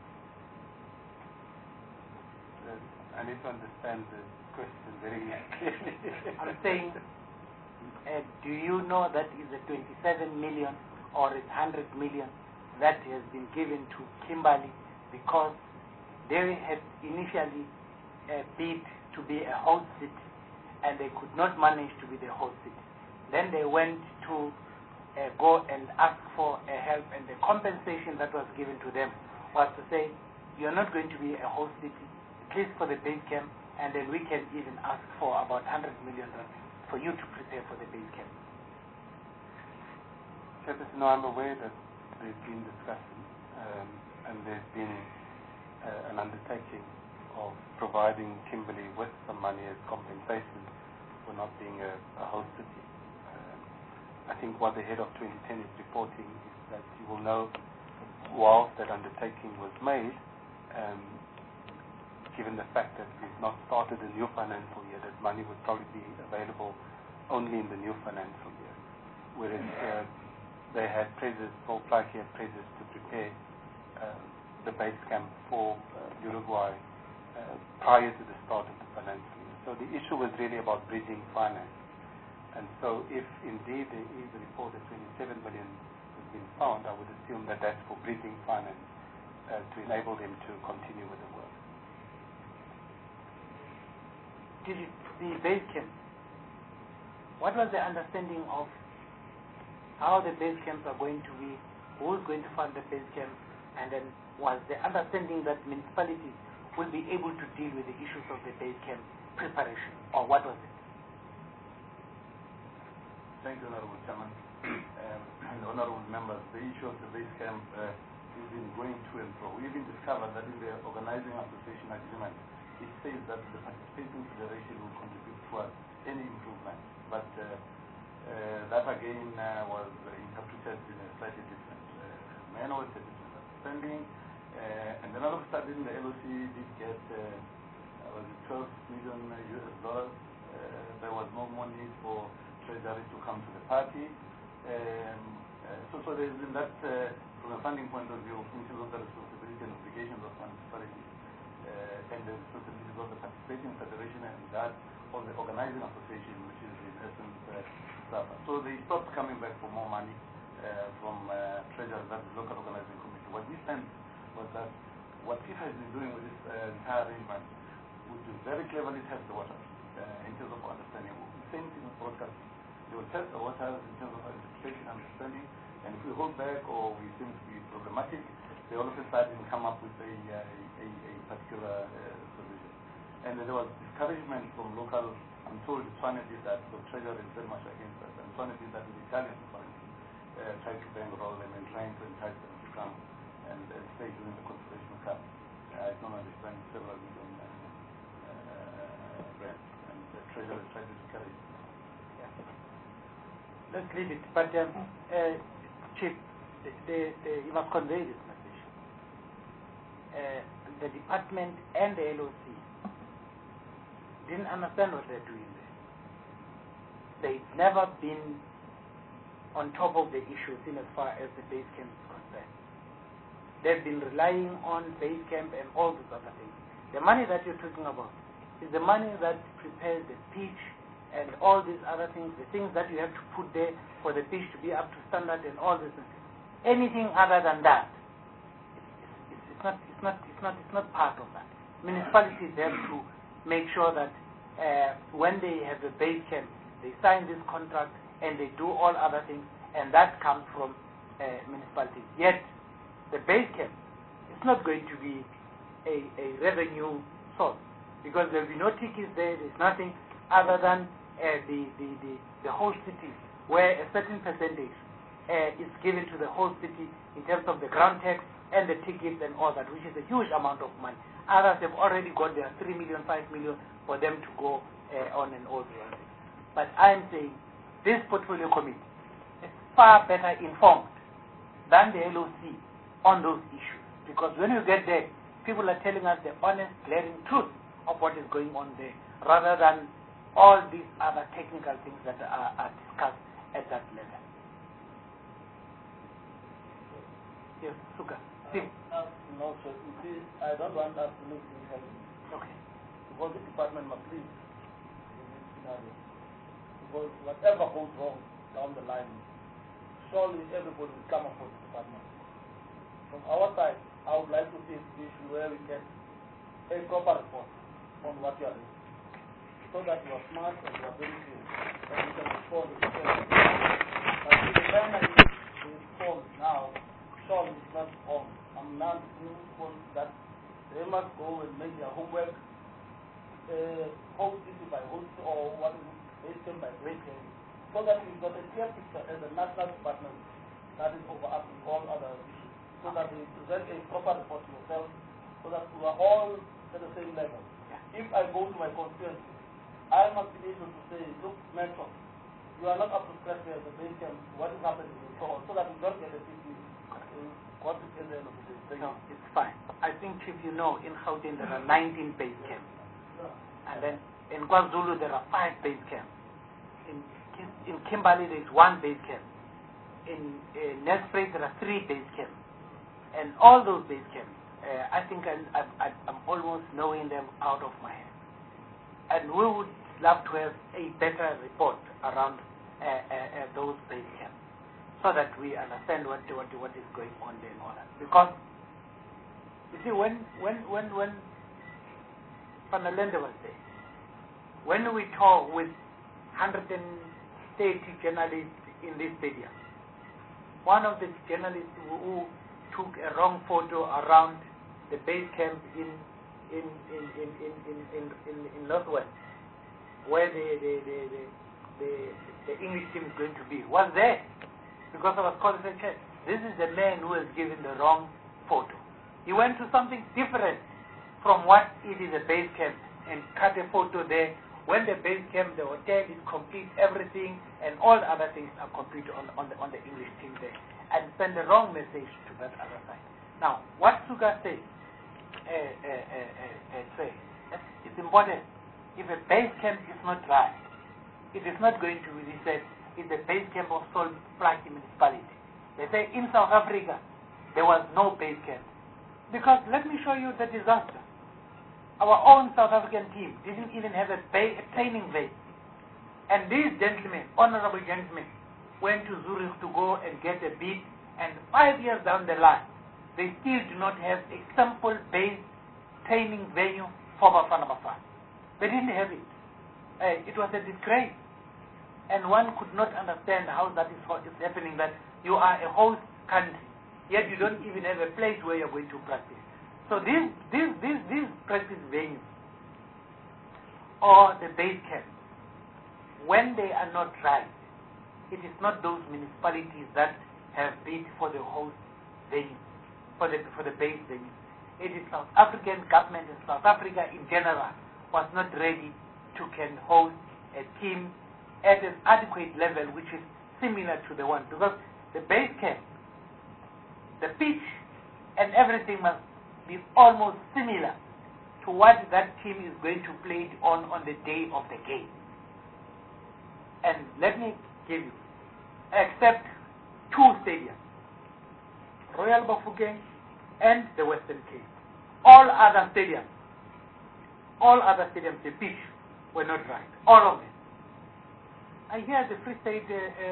I need to understand the question very clearly. I'm saying, do you know that is a 27 million or is 100 million that has been given to Kimberley because they had initially bid to be a host city and they could not manage to be the host city. Then they went to go and ask for help, and the compensation that was given to them was to say, you're not going to be a host city, at least for the base camp, and then we can even ask for about 100 million for you to prepare for the base camp. Chairperson, no, I'm aware that there's been discussion and there's been an undertaking of providing Kimberley with some money as compensation for for not being a host city. I think what the head of 2010 is reporting is that you will know, whilst that undertaking was made, given the fact that we've not started a new financial year, that money would probably be available only in the new financial year. Whereas they had pressures, Paul Plaatje had pressures to prepare the base camp for Uruguay prior to the start of the financial year. So the issue was really about bridging finance. And so if indeed there is a report that 27 billion has been found, I would assume that that's for bridging finance to enable them to continue with the work. The base camp, what was the understanding of how the base camps are going to be, who is going to fund the base camp, and then was the understanding that municipalities will be able to deal with the issues of the base camp preparation, or what was it? Thank you, Honorable Chairman. And honorable members, the issue of the base camp has been going to and fro. We even discovered that in the organizing association agreement, it says that the participating federation will contribute towards any improvement. But that again was interpreted in a slightly different manner, with a different understanding. And then all of a sudden the LOC did get was it $12 million US. There was no more need for Treasury to come to the party. So there is in that, from a funding point of view, in terms of the responsibility and obligations of municipalities and the responsibilities of the participating federation and that of the organizing association, which is in essence SAFA. So they stopped coming back for more money from Treasury, that is local organizing committee. What we sensed was that what FIFA has been doing with this entire arrangement would very cleverly test the waters in terms of understanding. Same thing with broadcasting. They will test the waters in terms of interpretation and understanding, and if we hold back or we seem to be problematic, they all of a sudden come up with a particular solution. And there was discouragement from local, I'm told Tswane did that, so Treasury is very much against that, and Tswane did that with the Italians, for instance, tried to bankroll them and trying to entice them to come and stay during the Confederation Cup. I don't understand several million grants, and the Treasury tried to discourage them. Let's leave it. But Chief, you must convey this message. The department and the LOC didn't understand what they're doing there. They've never been on top of the issues in as far as the base camp is concerned. They've been relying on base camp and all these other things. The money that you're talking about is the money that prepares the pitch and all these other things, the things that you have to put there for the pitch to be up to standard and all this. Anything other than that, it's not part of that. Municipalities have to make sure that when they have a base camp, they sign this contract and they do all other things, and that comes from municipalities. Yet, the base camp is not going to be a revenue source, because there will be no tickets there, there's nothing other than the whole city, where a certain percentage is given to the whole city in terms of the ground tax and the tickets and all that, which is a huge amount of money. Others have already got their 3 million, 5 million for them to go on and all the other things. But I'm saying this portfolio committee is far better informed than the LOC on those issues, because when you get there, people are telling us the honest, glaring truth of what is going on there, rather than all these other technical things that are discussed at that level. Yes, Suka. No, sir. You see, I don't want us to look intelligent. Okay. Because the department must lead in this scenario. Because whatever goes wrong down the line, surely everybody will come up with the department. From our side, I would like to see a situation where we get a proper report on what you are doing, so that you are smart and you are very clear, and you can respond to the question. But if the primary response now, surely it's not formed. I'm not going that they must go and make their homework, host city by host, or what is it, based by based, so that we've got a clear picture as a national department that is overarching all other issues, so that we present a proper report to yourself, so that we are all at the same level. If I go to my constituency I must be able to say, look, Metro, you are not up to scratch here at the base camp, what is happening and so on, so that we don't get a big what is at the end of the day. No, it's fine. I think, Chief, you know, in Gauteng there are 19 base camps. And then in KwaZulu there are 5 base camps. In Kimberley there is 1 base camp. In Nelspruit there are 3 base camps. And all those base camps, I think I'm almost knowing them out of my head. And we would love to have a better report around those base camps, so that we understand what is going on there and all that. Because you see, when Van der Lende was there, when we talked with 130 journalists in this stadium, one of the journalists who took a wrong photo around the base camp in Northwest, where the English team is going to be, was there. Because I was calling and said, this is the man who has given the wrong photo. He went to something different from what it is a base camp and cut a photo there. When the base camp, the hotel is complete, everything, and all the other things are complete on the English team there, and send the wrong message to that other side. Now, what Suga says, it's important. If a base camp is not right, it is not going to be said it's the base camp of Sol Plaatje municipality. They say in South Africa there was no base camp. Because let me show you the disaster. Our own South African team didn't even have a training base. And these gentlemen, honorable gentlemen, went to Zurich to go and get a bid, and 5 years down the line, they still do not have a simple base training venue for Bafana Bafana. They didn't have it. It was a disgrace. And one could not understand how that is happening, that you are a host country, yet you don't even have a place where you're going to practice. So these practice venues or the base camps, when they are not right, it is not those municipalities that have bid for the host venue, for the base venue. It is South African government and South Africa in general was not ready to can host a team at an adequate level which is similar to the one, because the base camp, the pitch and everything must be almost similar to what that team is going to play on the day of the game. And let me give you, except 2 stadiums, Royal Bafokeng and the Western Cape. All other stadiums, the pitch were not right. All of them. I hear the Free State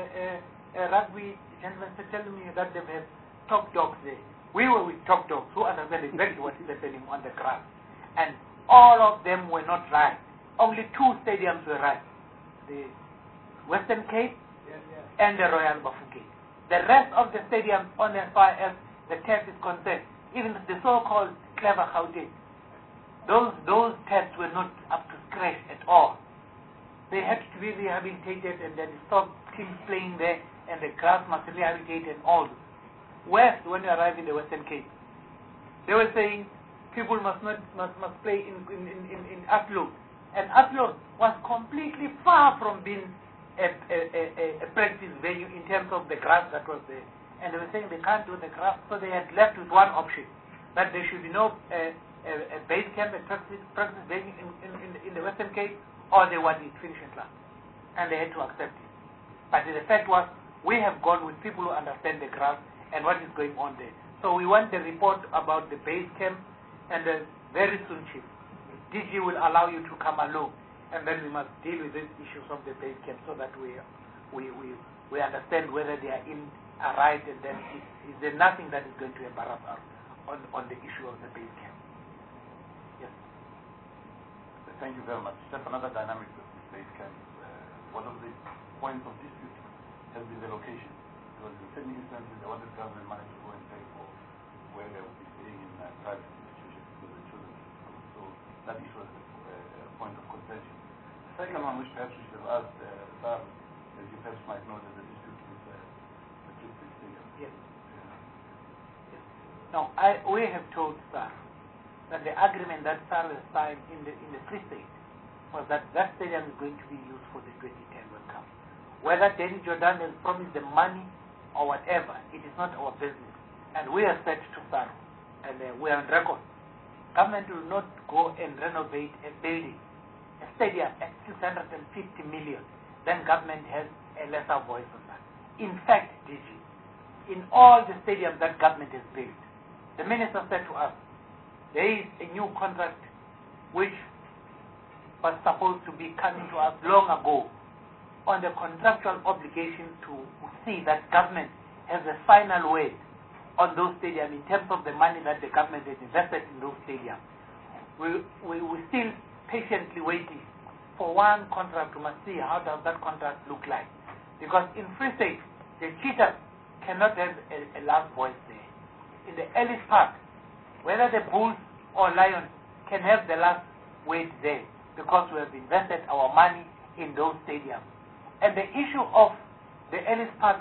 rugby gentlemen telling me that they have top dogs there. We were with top dogs who understand exactly what is happening on the ground. And all of them were not right. Only 2 stadiums were right. The Western Cape and the Royal Bafokeng. The rest of the stadiums, on as far as the test is concerned, even the so-called clever Gauteng, those tests were not up to scratch at all. They had to be rehabilitated, and then stop teams playing there, and the grass must rehabilitate and all. West, when you arrive in the Western Cape, they were saying people must play in Athlone, and Athlone was completely far from being a practice venue in terms of the grass that was there. And they were saying they can't do the grass, so they had left with one option, that there should be no a base camp, a practice venue in the Western Cape, or they want it finishing class. And they had to accept it. But the fact was, we have gone with people who understand the grass and what is going on there. So we want the report about the base camp, and very soon, Chief, DG will allow you to come along, and then we must deal with these issues of the base camp so that we understand whether they are right, and then is there nothing that is going to embarrass us on the issue of the base camp. Yes. Thank you very much. Just another dynamic of this base camp. One of the points of dispute has been the location. Because in certain instances, the other government managed to go and pay for where they will be staying in private institutions because the children. So that issue was a point of contention. The second one, which perhaps we should have asked Sar, as you perhaps might know, that the dispute with the Tripoli Stadium. Yes. Yes. Now, we have told Sar that the agreement that SAR has signed in the Free State was that that stadium is going to be used for the 2010 World Cup. Whether Danny Jordan has promised the money or whatever, it is not our business. And we are set to start, and we are on record. Government will not go and renovate a building, a stadium at 650 million. Then government has a lesser voice on that. In fact, DG, in all the stadiums that government has built, the minister said to us, there is a new contract which was supposed to be coming to us long ago on the contractual obligation to see that government has a final word on those stadiums in terms of the money that the government has invested in those stadiums. We're still patiently waiting for one contract. We must see how does that contract look like. Because in Free State, the cheaters cannot have a last voice there. In the Ellis Park, whether the Bulls or Lions can have the last word there, because we have invested our money in those stadiums. And the issue of the Ellis Park,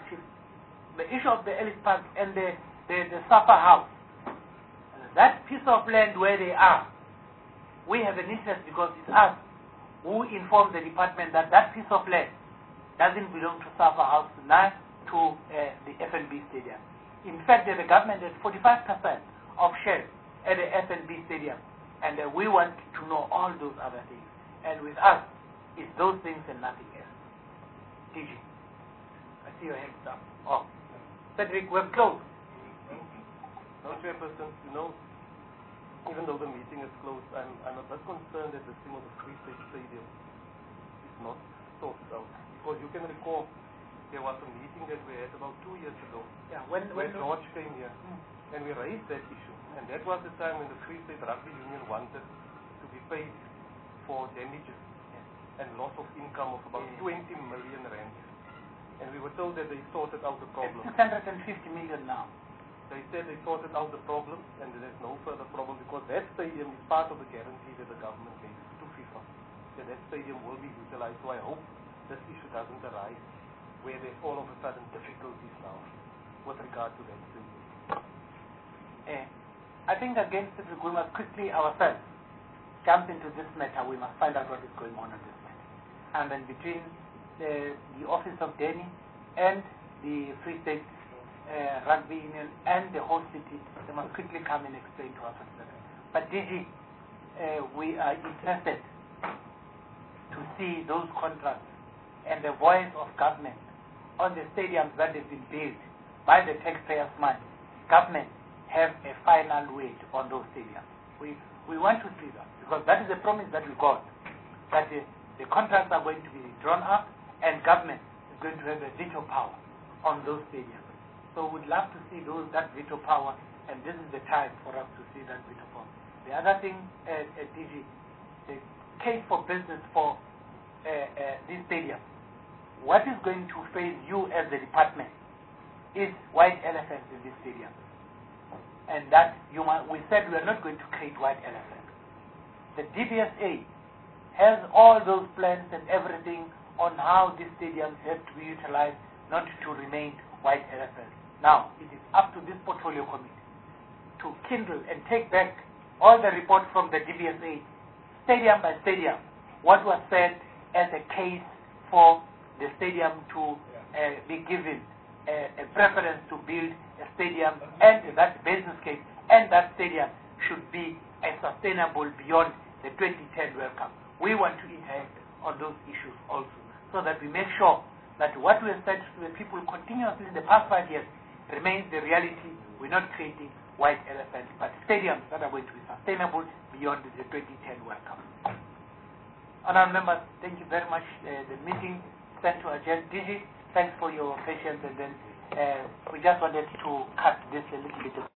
and the Safa House, that piece of land where they are, we have an interest because it's us who informed the department that that piece of land doesn't belong to Safa House, nor to the FNB Stadium. In fact, the government has 45% of shares at the FNB Stadium, and we want to know all those other things. And with us, it's those things and nothing else. DG, I see your hands up. Oh, Cedric, we're closed. No, Chairperson, even though the meeting is closed, I'm a bit concerned that the thing of the Free State Stadium is not sorted out. Because you can recall, there was a meeting that we had about 2 years ago. Yeah, when George came here, and we raised that issue. And that was the time when the Free State Rugby Union wanted to be paid for damages and loss of income of about 20 million rand. And we were told that they sorted out the problem. It's 650 million now. They said they sorted out the problem, and there's no further problem because that stadium is part of the guarantee that the government gave to FIFA. That stadium will be utilized. So I hope this issue doesn't arise where there's all of a sudden difficulties now with regard to that stadium. I think again, we must quickly ourselves jump into this matter. We must find out what is going on this matter. And then between the office of Danny and the Free State Rugby Union and the whole city, they must quickly come and explain to us what's happening. But DG, we are interested to see those contracts and the voice of government on the stadiums that have been built by the taxpayers' money. Government have a final word on those stadiums. We want to see that because that is the promise that we got, that the contracts are going to be drawn up and government is going to have a veto power on those stadiums. So we'd love to see that veto power, and this is the time for us to see that veto power. The other thing, DG, the case for business for this stadium, what is going to face you as the department is white elephants in this stadium. And that we said we are not going to create white elephants. The DBSA has all those plans and everything on how these stadiums have to be utilized not to remain white elephants. Now, it is up to this portfolio committee to kindle and take back all the reports from the DBSA, stadium by stadium, what was said as a case for the stadium to be given a preference to build a stadium, and that business case, and that stadium should be sustainable beyond the 2010 World Cup. We want to interact on those issues also, so that we make sure that what we have said to the people continuously in the past 5 years remains the reality. We're not creating white elephants, but stadiums that are going to be sustainable beyond the 2010 World Cup. Honourable members, thank you very much. The meeting sent to adjourn. DG, thanks for your patience, and then we just wanted to cut this a little bit.